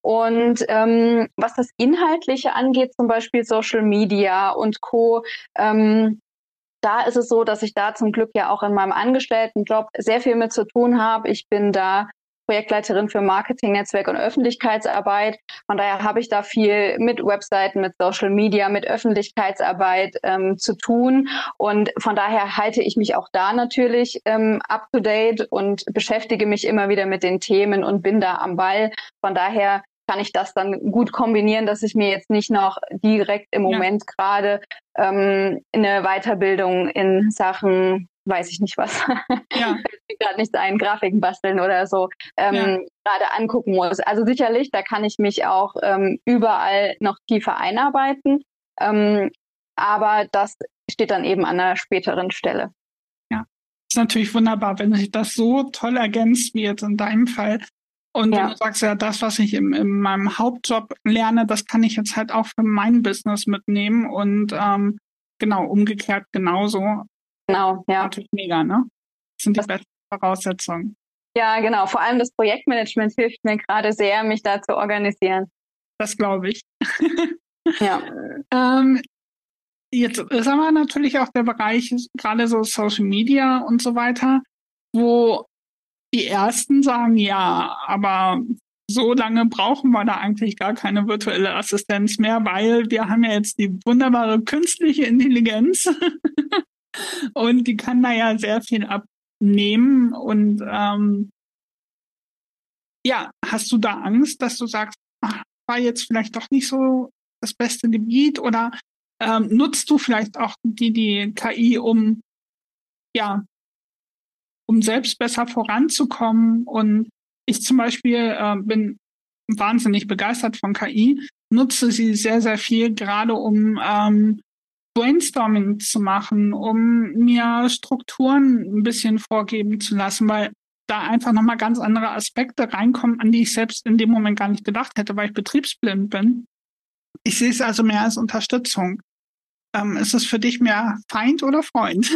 Speaker 3: Und ähm, was das Inhaltliche angeht, zum Beispiel Social Media und Co., ähm, da ist es so, dass ich da zum Glück ja auch in meinem Angestelltenjob sehr viel mit zu tun habe. Ich bin da Projektleiterin für Marketing, Netzwerk und Öffentlichkeitsarbeit. Von daher habe ich da viel mit Webseiten, mit Social Media, mit Öffentlichkeitsarbeit ähm, zu tun. Und von daher halte ich mich auch da natürlich ähm, up to date und beschäftige mich immer wieder mit den Themen und bin da am Ball. Von daher kann ich das dann gut kombinieren, dass ich mir jetzt nicht noch direkt im Moment ja. gerade ähm, eine Weiterbildung in Sachen, weiß ich nicht was, ja. gerade nicht ein, Grafiken basteln oder so, ähm, ja. gerade angucken muss. Also sicherlich, da kann ich mich auch ähm, überall noch tiefer einarbeiten, ähm, aber das steht dann eben an einer späteren Stelle.
Speaker 2: Ja, ist natürlich wunderbar, wenn sich das so toll ergänzt wie jetzt in deinem Fall. Und ja. wenn du sagst, ja, das, was ich im, in meinem Hauptjob lerne, das kann ich jetzt halt auch für mein Business mitnehmen und ähm, genau, umgekehrt genauso.
Speaker 3: Genau, ja.
Speaker 2: Natürlich mega, ne? Das sind die
Speaker 3: das
Speaker 2: besten Voraussetzungen.
Speaker 3: Ja, genau. Vor allem das Projektmanagement hilft mir gerade sehr, mich da zu organisieren.
Speaker 2: Das glaube ich.
Speaker 3: Ja.
Speaker 2: ähm, jetzt ist aber natürlich auch der Bereich, gerade so Social Media und so weiter, wo die Ersten sagen, ja, aber so lange brauchen wir da eigentlich gar keine virtuelle Assistenz mehr, weil wir haben ja jetzt die wunderbare künstliche Intelligenz und die kann da ja sehr viel abnehmen. Und ähm, ja, hast du da Angst, dass du sagst, ach, war jetzt vielleicht doch nicht so das beste Gebiet, oder ähm, nutzt du vielleicht auch die, die K I, um ja, um selbst besser voranzukommen? Und ich zum Beispiel äh, bin wahnsinnig begeistert von K I, nutze sie sehr, sehr viel, gerade um ähm, Brainstorming zu machen, um mir Strukturen ein bisschen vorgeben zu lassen, weil da einfach nochmal ganz andere Aspekte reinkommen, an die ich selbst in dem Moment gar nicht gedacht hätte, weil ich betriebsblind bin. Ich sehe es also mehr als Unterstützung. Ähm, ist es für dich mehr Feind oder Freund?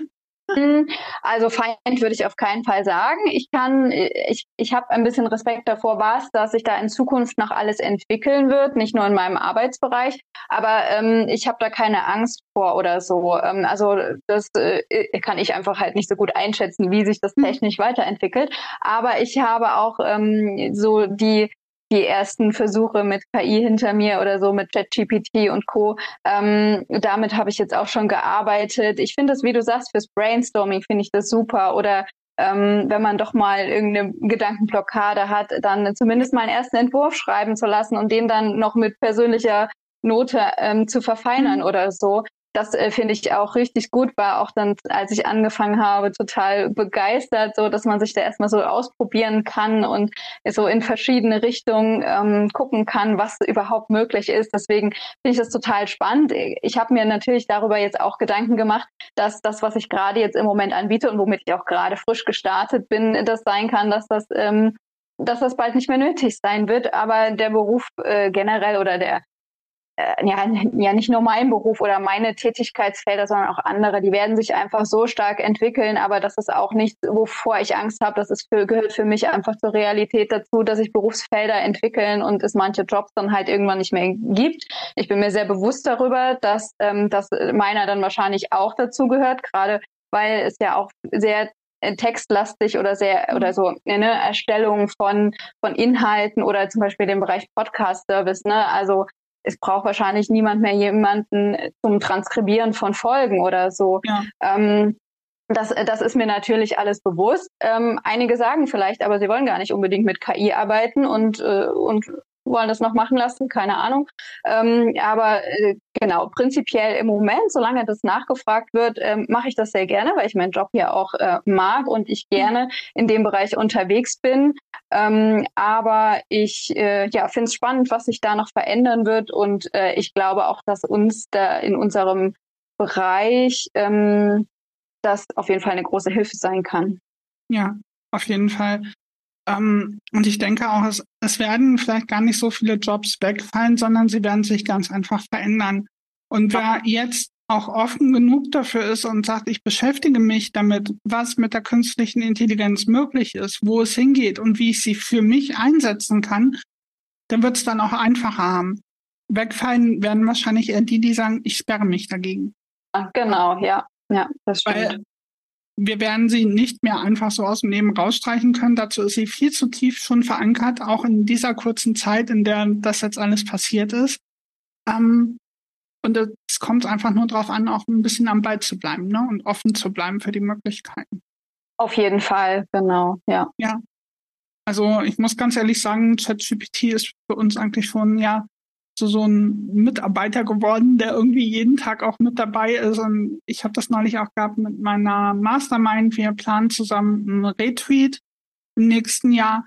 Speaker 3: Also Feind würde ich auf keinen Fall sagen. Ich kann, ich, ich habe ein bisschen Respekt davor, was, dass sich da in Zukunft noch alles entwickeln wird, nicht nur in meinem Arbeitsbereich, aber ähm, ich habe da keine Angst vor oder so. Ähm, also das äh, kann ich einfach halt nicht so gut einschätzen, wie sich das technisch weiterentwickelt. Aber ich habe auch ähm, so die die ersten Versuche mit K I hinter mir oder so mit ChatGPT und Co. Ähm, damit habe ich jetzt auch schon gearbeitet. Ich finde das, wie du sagst, fürs Brainstorming finde ich das super. Oder ähm, wenn man doch mal irgendeine Gedankenblockade hat, dann zumindest mal einen ersten Entwurf schreiben zu lassen und den dann noch mit persönlicher Note ähm, zu verfeinern oder so. Das äh, finde ich auch richtig gut, war auch dann, als ich angefangen habe, total begeistert, so dass man sich da erstmal so ausprobieren kann und so in verschiedene Richtungen ähm, gucken kann, was überhaupt möglich ist. Deswegen finde ich das total spannend. Ich habe mir natürlich darüber jetzt auch Gedanken gemacht, dass das, was ich gerade jetzt im Moment anbiete und womit ich auch gerade frisch gestartet bin, das sein kann, dass das, ähm, dass das bald nicht mehr nötig sein wird. Aber der Beruf äh, generell oder der Ja, ja, nicht nur mein Beruf oder meine Tätigkeitsfelder, sondern auch andere, die werden sich einfach so stark entwickeln, aber das ist auch nichts, wovor ich Angst habe. Das ist für, gehört für mich einfach zur Realität dazu, dass sich Berufsfelder entwickeln und es manche Jobs dann halt irgendwann nicht mehr gibt. Ich bin mir sehr bewusst darüber, dass, ähm, dass meiner dann wahrscheinlich auch dazu gehört, gerade weil es ja auch sehr textlastig oder sehr oder so eine Erstellung von von Inhalten oder zum Beispiel den Bereich Podcast-Service, ne, also es braucht wahrscheinlich niemand mehr jemanden zum Transkribieren von Folgen oder so. Ja. Ähm, das, das ist mir natürlich alles bewusst. Ähm, einige sagen vielleicht, aber sie wollen gar nicht unbedingt mit K I arbeiten und, äh, und wollen das noch machen lassen, keine Ahnung. Ähm, aber äh, genau, prinzipiell im Moment, solange das nachgefragt wird, ähm, mache ich das sehr gerne, weil ich meinen Job ja auch äh, mag und ich gerne in dem Bereich unterwegs bin. Ähm, aber ich äh, ja, finde es spannend, was sich da noch verändern wird. Und äh, ich glaube auch, dass uns da in unserem Bereich ähm, das auf jeden Fall eine große Hilfe sein kann.
Speaker 2: Ja, auf jeden Fall. Um, und ich denke auch, es, es werden vielleicht gar nicht so viele Jobs wegfallen, sondern sie werden sich ganz einfach verändern. Und wer jetzt auch offen genug dafür ist und sagt, ich beschäftige mich damit, was mit der künstlichen Intelligenz möglich ist, wo es hingeht und wie ich sie für mich einsetzen kann, dann wird es dann auch einfacher haben. Wegfallen werden wahrscheinlich eher die, die sagen, ich sperre mich dagegen.
Speaker 3: Genau, ja, ja, das stimmt.
Speaker 2: Weil wir werden sie nicht mehr einfach so aus dem Leben rausstreichen können. Dazu ist sie viel zu tief schon verankert, auch in dieser kurzen Zeit, in der das jetzt alles passiert ist. Ähm, und es kommt einfach nur darauf an, auch ein bisschen am Ball zu bleiben, ne? Und offen zu bleiben für die Möglichkeiten.
Speaker 3: Auf jeden Fall, genau, ja.
Speaker 2: Ja. Also ich muss ganz ehrlich sagen, ChatGPT ist für uns eigentlich schon, ja, so, so ein Mitarbeiter geworden, der irgendwie jeden Tag auch mit dabei ist. Und ich habe das neulich auch gehabt mit meiner Mastermind. Wir planen zusammen einen Retreat im nächsten Jahr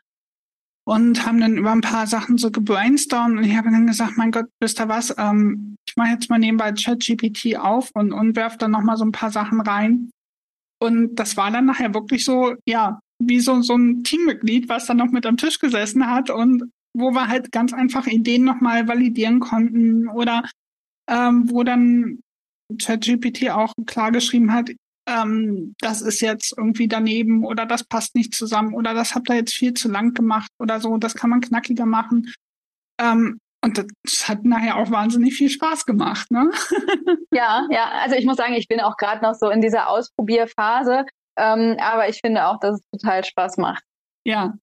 Speaker 2: und haben dann über ein paar Sachen so gebrainstormt. Und ich habe dann gesagt, mein Gott, wisst ihr was, ähm, ich mache jetzt mal nebenbei ChatGPT auf und, und werfe dann nochmal so ein paar Sachen rein. Und das war dann nachher wirklich so, ja, wie so, so ein Teammitglied, was dann noch mit am Tisch gesessen hat und wo wir halt ganz einfach Ideen nochmal validieren konnten oder ähm, wo dann ChatGPT auch klar geschrieben hat, ähm, das ist jetzt irgendwie daneben oder das passt nicht zusammen oder das habt ihr jetzt viel zu lang gemacht oder so, das kann man knackiger machen. Ähm, und das hat nachher auch wahnsinnig viel Spaß gemacht, ne?
Speaker 3: Ja, ja, also ich muss sagen, ich bin auch gerade noch so in dieser Ausprobierphase, ähm, aber ich finde auch, dass es total Spaß macht.
Speaker 2: Ja.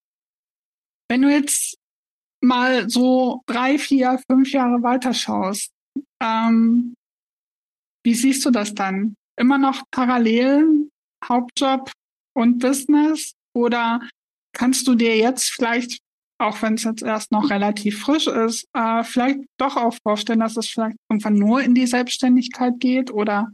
Speaker 2: Wenn du jetzt mal so drei, vier, fünf Jahre weiterschaust, ähm, wie siehst du das dann? Immer noch parallel Hauptjob und Business? Oder kannst du dir jetzt vielleicht, auch wenn es jetzt erst noch relativ frisch ist, äh, vielleicht doch auch vorstellen, dass es vielleicht irgendwann nur in die Selbstständigkeit geht? Oder?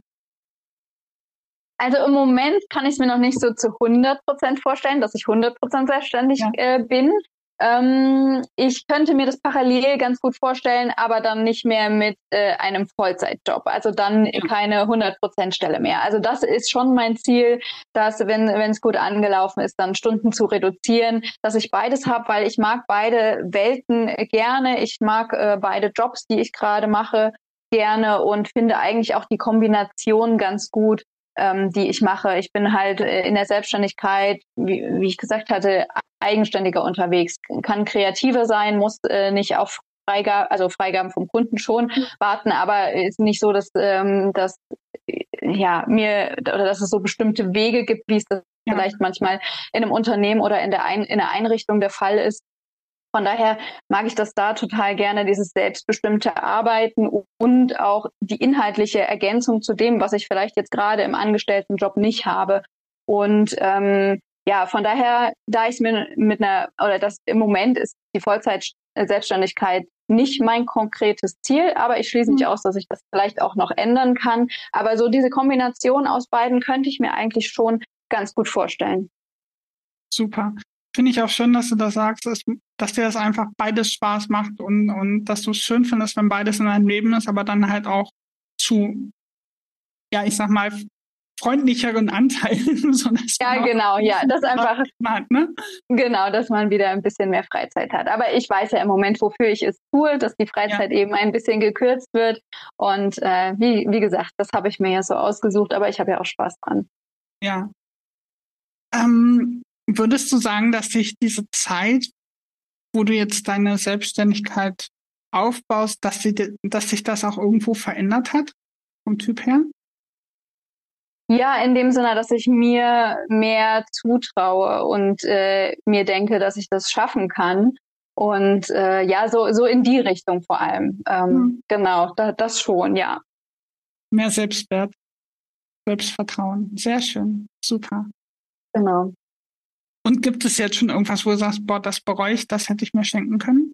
Speaker 3: Also im Moment kann ich es mir noch nicht so zu hundert Prozent vorstellen, dass ich hundert Prozent selbstständig
Speaker 2: Ja.
Speaker 3: äh, bin. Ähm, ich könnte mir das parallel ganz gut vorstellen, aber dann nicht mehr mit äh, einem Vollzeitjob. Also dann
Speaker 2: Ja.
Speaker 3: keine hundert Prozent Stelle mehr. Also das ist schon mein Ziel, dass, wenn wenn es gut angelaufen ist, dann Stunden zu reduzieren, dass ich beides habe, weil ich mag beide Welten gerne. Ich mag äh, beide Jobs, die ich gerade mache, gerne und finde eigentlich auch die Kombination ganz gut, ähm, die ich mache. Ich bin halt äh, in der Selbstständigkeit, wie, wie ich gesagt hatte, eigenständiger unterwegs, kann kreativer sein, muss äh, nicht auf Freigaben, also Freigaben vom Kunden schon warten, aber ist nicht so, dass, ähm, dass ja mir oder dass es so bestimmte Wege gibt, wie es das ja. vielleicht manchmal in einem Unternehmen oder in der Ein- in der Einrichtung der Fall ist. Von daher mag ich das da total gerne, dieses selbstbestimmte Arbeiten und auch die inhaltliche Ergänzung zu dem, was ich vielleicht jetzt gerade im Angestelltenjob nicht habe. Und ähm, ja, von daher, da ich es mir mit einer, oder das im Moment ist die Vollzeit-Selbstständigkeit nicht mein konkretes Ziel, aber ich schließe nicht mhm. aus, dass ich das vielleicht auch noch ändern kann. Aber so diese Kombination aus beiden könnte ich mir eigentlich schon ganz gut vorstellen.
Speaker 2: Super. Finde ich auch schön, dass du das sagst, dass dir das einfach beides Spaß macht und, und dass du es schön findest, wenn beides in deinem Leben ist, aber dann halt auch zu, ja, ich sag mal, freundlicheren Anteilen. So dass
Speaker 3: ja, genau, ja, das einfach,
Speaker 2: hat, ne?
Speaker 3: Genau, dass man wieder ein bisschen mehr Freizeit hat. Aber ich weiß ja im Moment, wofür ich es tue, dass die Freizeit ja. eben ein bisschen gekürzt wird. Und äh, wie, wie gesagt, das habe ich mir ja so ausgesucht, aber ich habe ja auch Spaß dran.
Speaker 2: Ja. Ähm, Würdest du sagen, dass sich diese Zeit, wo du jetzt deine Selbstständigkeit aufbaust, dass, sie, dass sich das auch irgendwo verändert hat, vom Typ her?
Speaker 3: Ja, in dem Sinne, dass ich mir mehr zutraue und äh, mir denke, dass ich das schaffen kann. Und äh, ja, so, so in die Richtung vor allem. Ähm, hm. Genau, da, das schon, ja.
Speaker 2: Mehr Selbstwert, Selbstvertrauen. Sehr schön, super.
Speaker 3: Genau.
Speaker 2: Und gibt es jetzt schon irgendwas, wo du sagst, boah, das bereue ich, das hätte ich mir schenken können?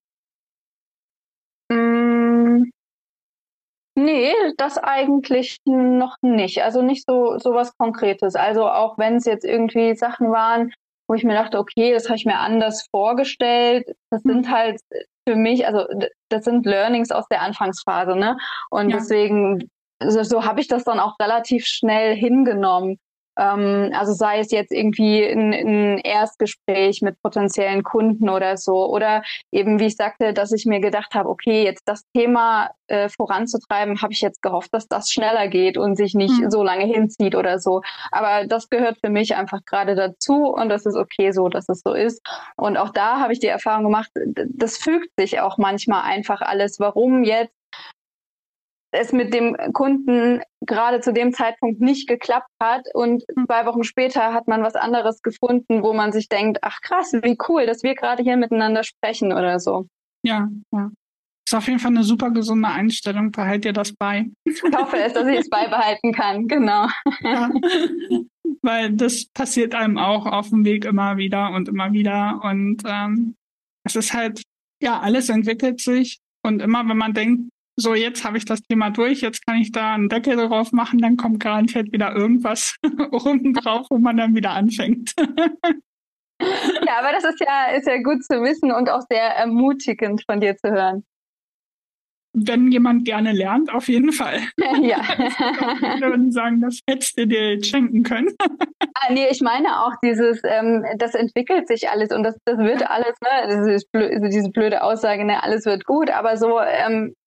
Speaker 3: Mm, nee, das eigentlich noch nicht. Also nicht so, so was Konkretes. Also auch wenn es jetzt irgendwie Sachen waren, wo ich mir dachte, okay, das habe ich mir anders vorgestellt. Das sind halt für mich, also das sind Learnings aus der Anfangsphase, ne? Und ja. deswegen, so, so habe ich das dann auch relativ schnell hingenommen. Ähm, also sei es jetzt irgendwie ein, ein Erstgespräch mit potenziellen Kunden oder so. Oder eben, wie ich sagte, dass ich mir gedacht habe, okay, jetzt das Thema äh, voranzutreiben, habe ich jetzt gehofft, dass das schneller geht und sich nicht mhm. so lange hinzieht oder so. Aber das gehört für mich einfach gerade dazu und das ist okay so, dass es so ist. Und auch da habe ich die Erfahrung gemacht, das fügt sich auch manchmal einfach alles. Warum jetzt es mit dem Kunden gerade zu dem Zeitpunkt nicht geklappt hat und zwei Wochen später hat man was anderes gefunden, wo man sich denkt, ach krass, wie cool, dass wir gerade hier miteinander sprechen oder so.
Speaker 2: Ja, ja. Ist auf jeden Fall eine super gesunde Einstellung, behalt dir das bei.
Speaker 3: Ich hoffe es, dass ich es beibehalten kann, genau.
Speaker 2: Ja. Weil das passiert einem auch auf dem Weg immer wieder und immer wieder und ähm, es ist halt, ja, alles entwickelt sich und immer wenn man denkt, so, jetzt habe ich das Thema durch, jetzt kann ich da einen Deckel drauf machen, dann kommt garantiert wieder irgendwas oben drauf, wo man dann wieder anfängt.
Speaker 3: Ja, aber das ist ja, ist ja gut zu wissen und auch sehr ermutigend von dir zu hören.
Speaker 2: Wenn jemand gerne lernt, auf jeden Fall.
Speaker 3: Ja.
Speaker 2: Ich würde sagen, das hättest du dir jetzt schenken können.
Speaker 3: Ah, nee, ich meine auch dieses, ähm, das entwickelt sich alles und das, das wird alles, ne, das ist blöd, also diese blöde Aussage, ne, alles wird gut, aber so, ähm,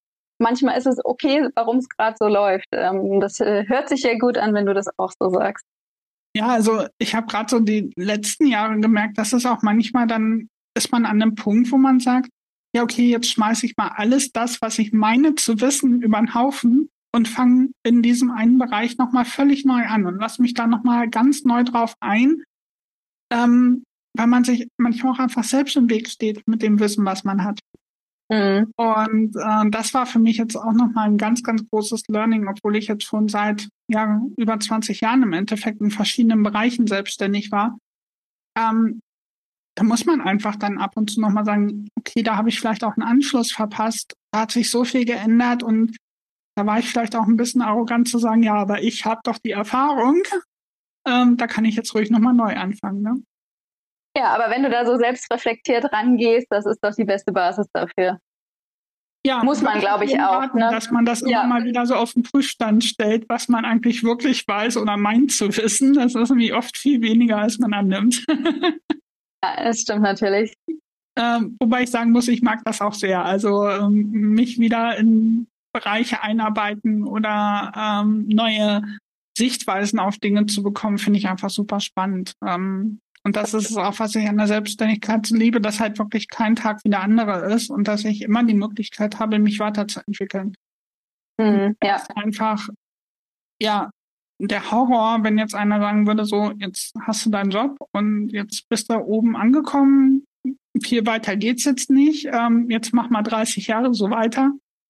Speaker 3: manchmal ist es okay, warum es gerade so läuft. Ähm, das äh, hört sich ja gut an, wenn du das auch so sagst.
Speaker 2: Ja, also ich habe gerade so die letzten Jahre gemerkt, dass es auch manchmal dann ist man an einem Punkt, wo man sagt, ja, okay, jetzt schmeiße ich mal alles das, was ich meine zu wissen, über den Haufen und fange in diesem einen Bereich nochmal völlig neu an und lasse mich da nochmal ganz neu drauf ein, ähm, weil man sich manchmal auch einfach selbst im Weg steht mit dem Wissen, was man hat. Mhm. Und äh, das war für mich jetzt auch nochmal ein ganz, ganz großes Learning, obwohl ich jetzt schon seit ja, über zwanzig Jahren im Endeffekt in verschiedenen Bereichen selbstständig war. Ähm, da muss man einfach dann ab und zu nochmal sagen, okay, da habe ich vielleicht auch einen Anschluss verpasst, da hat sich so viel geändert und da war ich vielleicht auch ein bisschen arrogant zu sagen, ja, aber ich habe doch die Erfahrung, ähm, da kann ich jetzt ruhig nochmal neu anfangen. Ne?
Speaker 3: Ja, aber wenn du da so selbstreflektiert rangehst, das ist doch die beste Basis dafür. Ja, muss man, glaube ich, auch.
Speaker 2: Raten, ne? Dass man das ja. immer mal wieder so auf den Prüfstand stellt, was man eigentlich wirklich weiß oder meint zu wissen. Das ist nämlich oft viel weniger, als man annimmt.
Speaker 3: Ja, das stimmt natürlich.
Speaker 2: Ähm, wobei ich sagen muss, ich mag das auch sehr. Also ähm, mich wieder in Bereiche einarbeiten oder ähm, neue Sichtweisen auf Dinge zu bekommen, finde ich einfach super spannend. Ähm, und das ist auch, was ich an der Selbstständigkeit liebe, dass halt wirklich kein Tag wie der andere ist und dass ich immer die Möglichkeit habe, mich weiterzuentwickeln. Mhm, ja. Einfach, ja, der Horror, wenn jetzt einer sagen würde, so, jetzt hast du deinen Job und jetzt bist du oben angekommen, viel weiter geht's jetzt nicht, ähm, jetzt mach mal dreißig Jahre so weiter.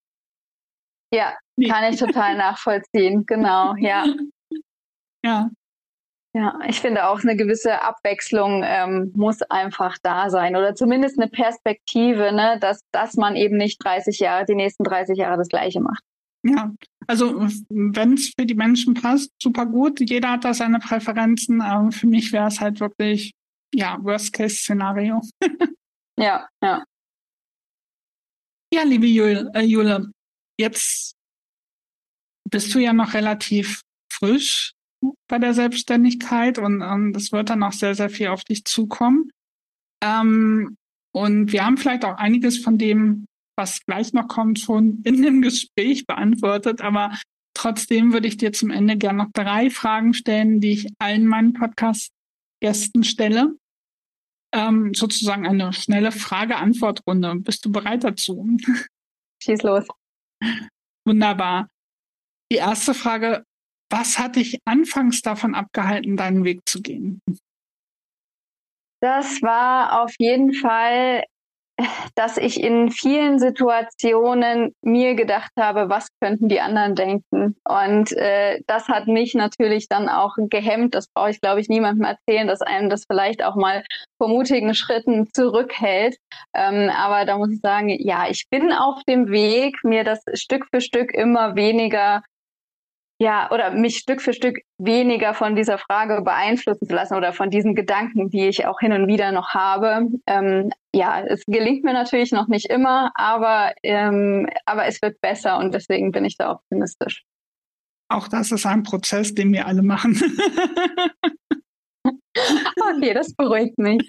Speaker 3: Ja, nee. Kann ich total nachvollziehen, genau, ja.
Speaker 2: Ja.
Speaker 3: Ja, ich finde auch eine gewisse Abwechslung ähm, muss einfach da sein oder zumindest eine Perspektive, ne, dass, dass man eben nicht dreißig Jahre, die nächsten dreißig Jahre das Gleiche macht.
Speaker 2: Ja, also wenn es für die Menschen passt, super gut. Jeder hat da seine Präferenzen, aber für mich wäre es halt wirklich, ja, Worst-Case-Szenario.
Speaker 3: Ja, ja.
Speaker 2: Ja, liebe Jule, äh, Jule, jetzt bist du ja noch relativ frisch bei der Selbstständigkeit und ähm, das wird dann auch sehr, sehr viel auf dich zukommen. Ähm, und wir haben vielleicht auch einiges von dem, was gleich noch kommt, schon in dem Gespräch beantwortet. Aber trotzdem würde ich dir zum Ende gerne noch drei Fragen stellen, die ich allen meinen Podcast-Gästen stelle. Ähm, sozusagen eine schnelle Frage-Antwort-Runde. Bist du bereit dazu?
Speaker 3: Schieß los.
Speaker 2: Wunderbar. Die erste Frage: Was hat dich anfangs davon abgehalten, deinen Weg zu gehen?
Speaker 3: Das war auf jeden Fall, dass ich in vielen Situationen mir gedacht habe, was könnten die anderen denken? Und äh, das hat mich natürlich dann auch gehemmt. Das brauche ich, glaube ich, niemandem erzählen, dass einem das vielleicht auch mal vor mutigen Schritten zurückhält. Ähm, aber da muss ich sagen, ja, ich bin auf dem Weg, mir das Stück für Stück immer weniger Ja, oder mich Stück für Stück weniger von dieser Frage beeinflussen zu lassen oder von diesen Gedanken, die ich auch hin und wieder noch habe. Ähm, ja, es gelingt mir natürlich noch nicht immer, aber, ähm, aber es wird besser und deswegen bin ich da optimistisch.
Speaker 2: Auch das ist ein Prozess, den wir alle machen.
Speaker 3: Okay, das beruhigt mich.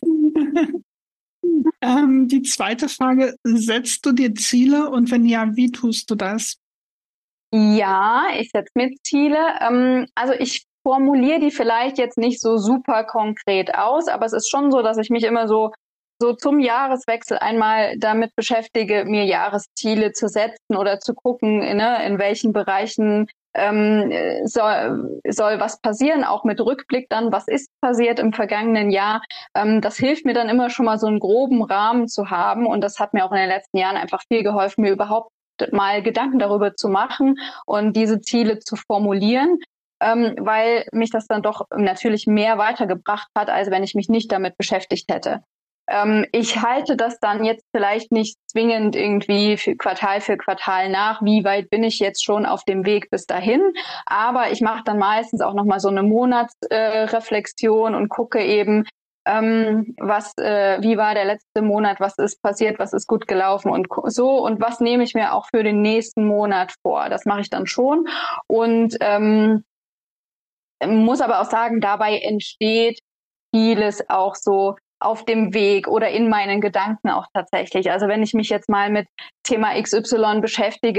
Speaker 2: ähm, die zweite Frage: Setzt du dir Ziele und wenn ja, wie tust du das?
Speaker 3: Ja, ich setze mir Ziele. Ähm, also ich formuliere die vielleicht jetzt nicht so super konkret aus, aber es ist schon so, dass ich mich immer so, so zum Jahreswechsel einmal damit beschäftige, mir Jahresziele zu setzen oder zu gucken, ne, in welchen Bereichen ähm, soll, soll was passieren, auch mit Rückblick dann, was ist passiert im vergangenen Jahr. Ähm, das hilft mir dann immer schon mal so einen groben Rahmen zu haben und das hat mir auch in den letzten Jahren einfach viel geholfen, mir überhaupt mal Gedanken darüber zu machen und diese Ziele zu formulieren, ähm, weil mich das dann doch natürlich mehr weitergebracht hat, als wenn ich mich nicht damit beschäftigt hätte. Ähm, ich halte das dann jetzt vielleicht nicht zwingend irgendwie für Quartal für Quartal nach, wie weit bin ich jetzt schon auf dem Weg bis dahin, aber ich mache dann meistens auch nochmal so eine Monatsreflexion äh, und gucke eben, Ähm, was, äh, wie war der letzte Monat, was ist passiert, was ist gut gelaufen und so und was nehme ich mir auch für den nächsten Monat vor. Das mache ich dann schon und ähm, muss aber auch sagen, dabei entsteht vieles auch so auf dem Weg oder in meinen Gedanken auch tatsächlich. Also wenn ich mich jetzt mal mit Thema X Y beschäftige,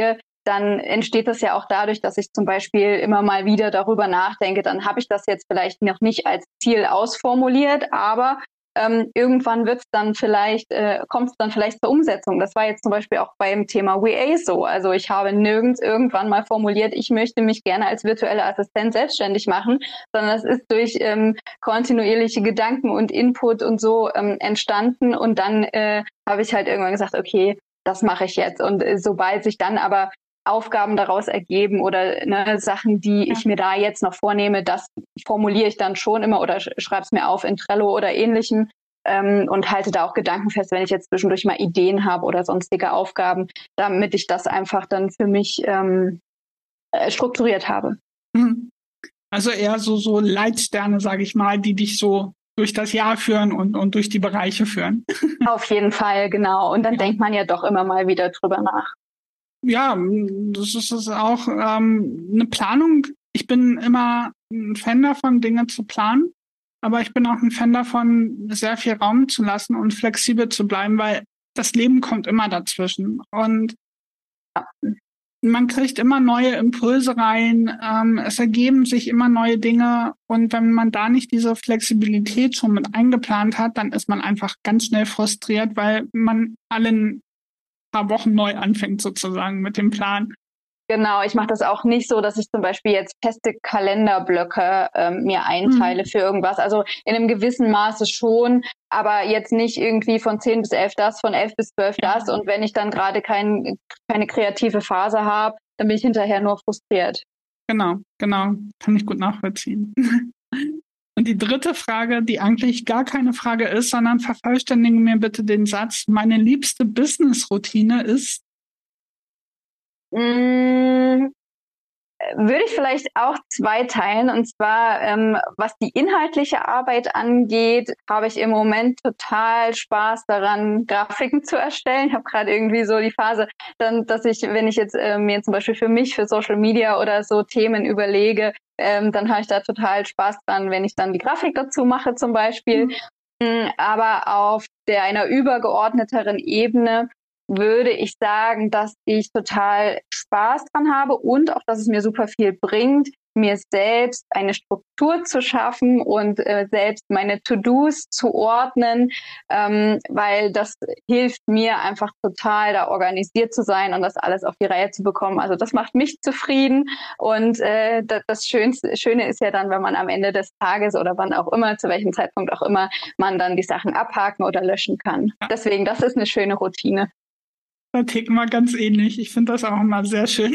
Speaker 3: dann entsteht das ja auch dadurch, dass ich zum Beispiel immer mal wieder darüber nachdenke. Dann habe ich das jetzt vielleicht noch nicht als Ziel ausformuliert, aber ähm, irgendwann wird's dann vielleicht, äh, kommt es dann vielleicht zur Umsetzung. Das war jetzt zum Beispiel auch beim Thema V A so. Also ich habe nirgends irgendwann mal formuliert, ich möchte mich gerne als virtuelle Assistent selbstständig machen, sondern es ist durch ähm, kontinuierliche Gedanken und Input und so ähm, entstanden. Und dann äh, habe ich halt irgendwann gesagt, okay, das mache ich jetzt. Und äh, sobald sich dann aber Aufgaben daraus ergeben oder ne, Sachen, die ja. ich mir da jetzt noch vornehme, das formuliere ich dann schon immer oder sch- schreibe es mir auf in Trello oder Ähnlichem ähm, und halte da auch Gedanken fest, wenn ich jetzt zwischendurch mal Ideen habe oder sonstige Aufgaben, damit ich das einfach dann für mich ähm, äh, strukturiert habe.
Speaker 2: Also eher so, so Leitsterne, sage ich mal, die dich so durch das Jahr führen und, und durch die Bereiche führen.
Speaker 3: Auf jeden Fall, genau. Und dann ja. denkt man ja doch immer mal wieder drüber nach.
Speaker 2: Ja, das ist, das ist auch ähm, eine Planung. Ich bin immer ein Fan davon, Dinge zu planen, aber ich bin auch ein Fan davon, sehr viel Raum zu lassen und flexibel zu bleiben, weil das Leben kommt immer dazwischen und ja. man kriegt immer neue Impulse rein, ähm, es ergeben sich immer neue Dinge und wenn man da nicht diese Flexibilität schon mit eingeplant hat, dann ist man einfach ganz schnell frustriert, weil man allen paar Wochen neu anfängt sozusagen mit dem Plan.
Speaker 3: Genau, ich mache das auch nicht so, dass ich zum Beispiel jetzt feste Kalenderblöcke ähm, mir einteile mhm. für irgendwas. Also in einem gewissen Maße schon, aber jetzt nicht irgendwie von zehn bis elf das, von elf bis zwölf das. Und wenn ich dann gerade kein, keine kreative Phase habe, dann bin ich hinterher nur frustriert.
Speaker 2: Genau, genau. Kann ich gut nachvollziehen. Und die dritte Frage, die eigentlich gar keine Frage ist, sondern vervollständige mir bitte den Satz, meine liebste Business-Routine ist?
Speaker 3: Mmh, würde ich vielleicht auch zweiteilen. Und zwar, ähm, was die inhaltliche Arbeit angeht, habe ich im Moment total Spaß daran, Grafiken zu erstellen. Ich habe gerade irgendwie so die Phase, dann, dass ich, wenn ich jetzt äh, mir zum Beispiel für mich, für Social Media oder so Themen überlege, Ähm, dann habe ich da total Spaß dran, wenn ich dann die Grafik dazu mache zum Beispiel. Mhm. Aber auf der einer übergeordneteren Ebene würde ich sagen, dass ich total Spaß dran habe und auch, dass es mir super viel bringt, mir selbst eine Struktur zu schaffen und äh, selbst meine To-Dos zu ordnen, ähm, weil das hilft mir einfach total, da organisiert zu sein und das alles auf die Reihe zu bekommen. Also das macht mich zufrieden und äh, das, das Schönste, Schöne ist ja dann, wenn man am Ende des Tages oder wann auch immer, zu welchem Zeitpunkt auch immer, man dann die Sachen abhaken oder löschen kann. Ja. Deswegen, das ist eine schöne Routine.
Speaker 2: Da ticken wir ganz ähnlich. Ich finde das auch immer sehr schön.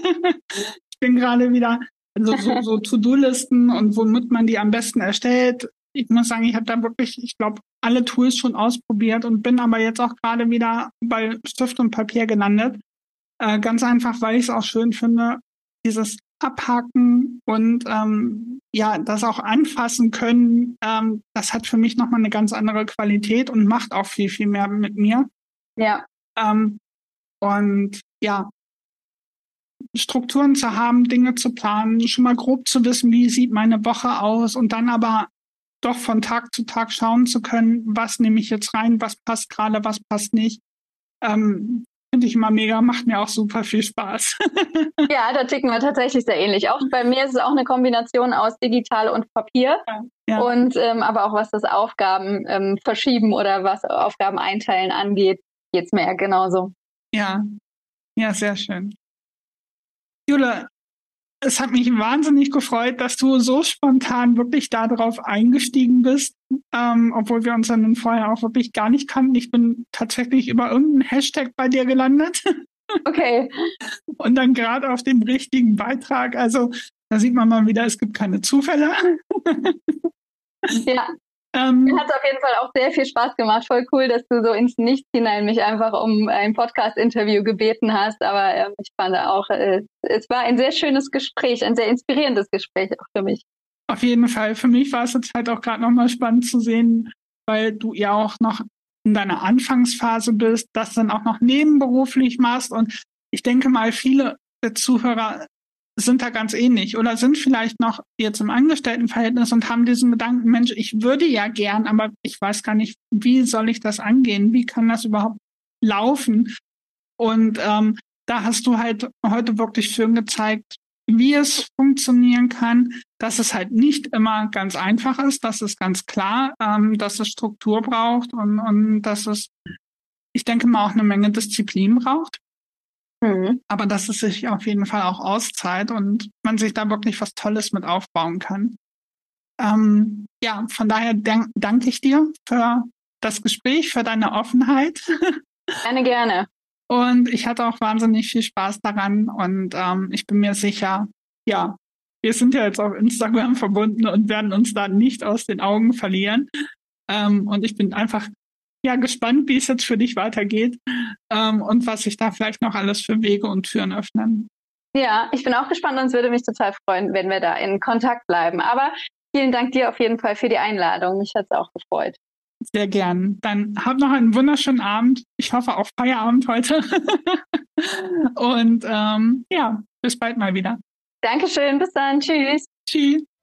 Speaker 2: Ich bin gerade wieder Also so, so To-Do-Listen und womit man die am besten erstellt. Ich muss sagen, ich habe da wirklich, ich glaube, alle Tools schon ausprobiert und bin aber jetzt auch gerade wieder bei Stift und Papier gelandet. Äh, ganz einfach, weil ich es auch schön finde, dieses Abhaken und ähm, ja, das auch anfassen können, ähm, das hat für mich nochmal eine ganz andere Qualität und macht auch viel, viel mehr mit mir.
Speaker 3: Ja.
Speaker 2: Ähm, und ja, Strukturen zu haben, Dinge zu planen, schon mal grob zu wissen, wie sieht meine Woche aus und dann aber doch von Tag zu Tag schauen zu können, was nehme ich jetzt rein, was passt gerade, was passt nicht. Ähm, finde ich immer mega, macht mir auch super viel Spaß.
Speaker 3: Ja, da ticken wir tatsächlich sehr ähnlich. Auch bei mir ist es auch eine Kombination aus digital und Papier. Ja, ja. Und ähm, aber auch was das Aufgaben ähm, verschieben oder was Aufgaben einteilen angeht, geht's mir ja genauso.
Speaker 2: Ja, ja, sehr schön. Jule, es hat mich wahnsinnig gefreut, dass du so spontan wirklich darauf eingestiegen bist, ähm, obwohl wir uns dann vorher auch wirklich gar nicht kannten. Ich bin tatsächlich über irgendeinen Hashtag bei dir gelandet.
Speaker 3: Okay.
Speaker 2: Und dann gerade auf dem richtigen Beitrag. Also da sieht man mal wieder, es gibt keine Zufälle.
Speaker 3: Ja. Ähm, Mir hat es auf jeden Fall auch sehr viel Spaß gemacht. Voll cool, dass du so ins Nichts hinein mich einfach um ein Podcast-Interview gebeten hast. Aber äh, ich fand auch, äh, es war ein sehr schönes Gespräch, ein sehr inspirierendes Gespräch auch für mich.
Speaker 2: Auf jeden Fall. Für mich war es jetzt halt auch gerade nochmal spannend zu sehen, weil du ja auch noch in deiner Anfangsphase bist, das dann auch noch nebenberuflich machst. Und ich denke mal, viele der Zuhörer sind da ganz ähnlich oder sind vielleicht noch jetzt im Angestelltenverhältnis und haben diesen Gedanken, Mensch, ich würde ja gern, aber ich weiß gar nicht, wie soll ich das angehen? Wie kann das überhaupt laufen? Und ähm, da hast du halt heute wirklich schön gezeigt, wie es funktionieren kann, dass es halt nicht immer ganz einfach ist, das ist ganz klar, ähm, dass es Struktur braucht und, und dass es, ich denke mal, auch eine Menge Disziplin braucht. Mhm. Aber dass es sich auf jeden Fall auch auszahlt und man sich da wirklich was Tolles mit aufbauen kann. Ähm, ja, von daher dank, danke ich dir für das Gespräch, für deine Offenheit.
Speaker 3: Gerne, gerne.
Speaker 2: Und ich hatte auch wahnsinnig viel Spaß daran und ähm, ich bin mir sicher, ja, wir sind ja jetzt auf Instagram verbunden und werden uns da nicht aus den Augen verlieren. Ähm, und ich bin einfach ja gespannt, wie es jetzt für dich weitergeht ähm, und was sich da vielleicht noch alles für Wege und Türen öffnen.
Speaker 3: Ja, ich bin auch gespannt und es würde mich total freuen, wenn wir da in Kontakt bleiben. Aber vielen Dank dir auf jeden Fall für die Einladung. Mich hat es auch gefreut.
Speaker 2: Sehr gern. Dann hab noch einen wunderschönen Abend. Ich hoffe auf Feierabend heute. Und ähm, ja, bis bald mal wieder.
Speaker 3: Dankeschön. Bis dann. Tschüss.
Speaker 2: Tschüss.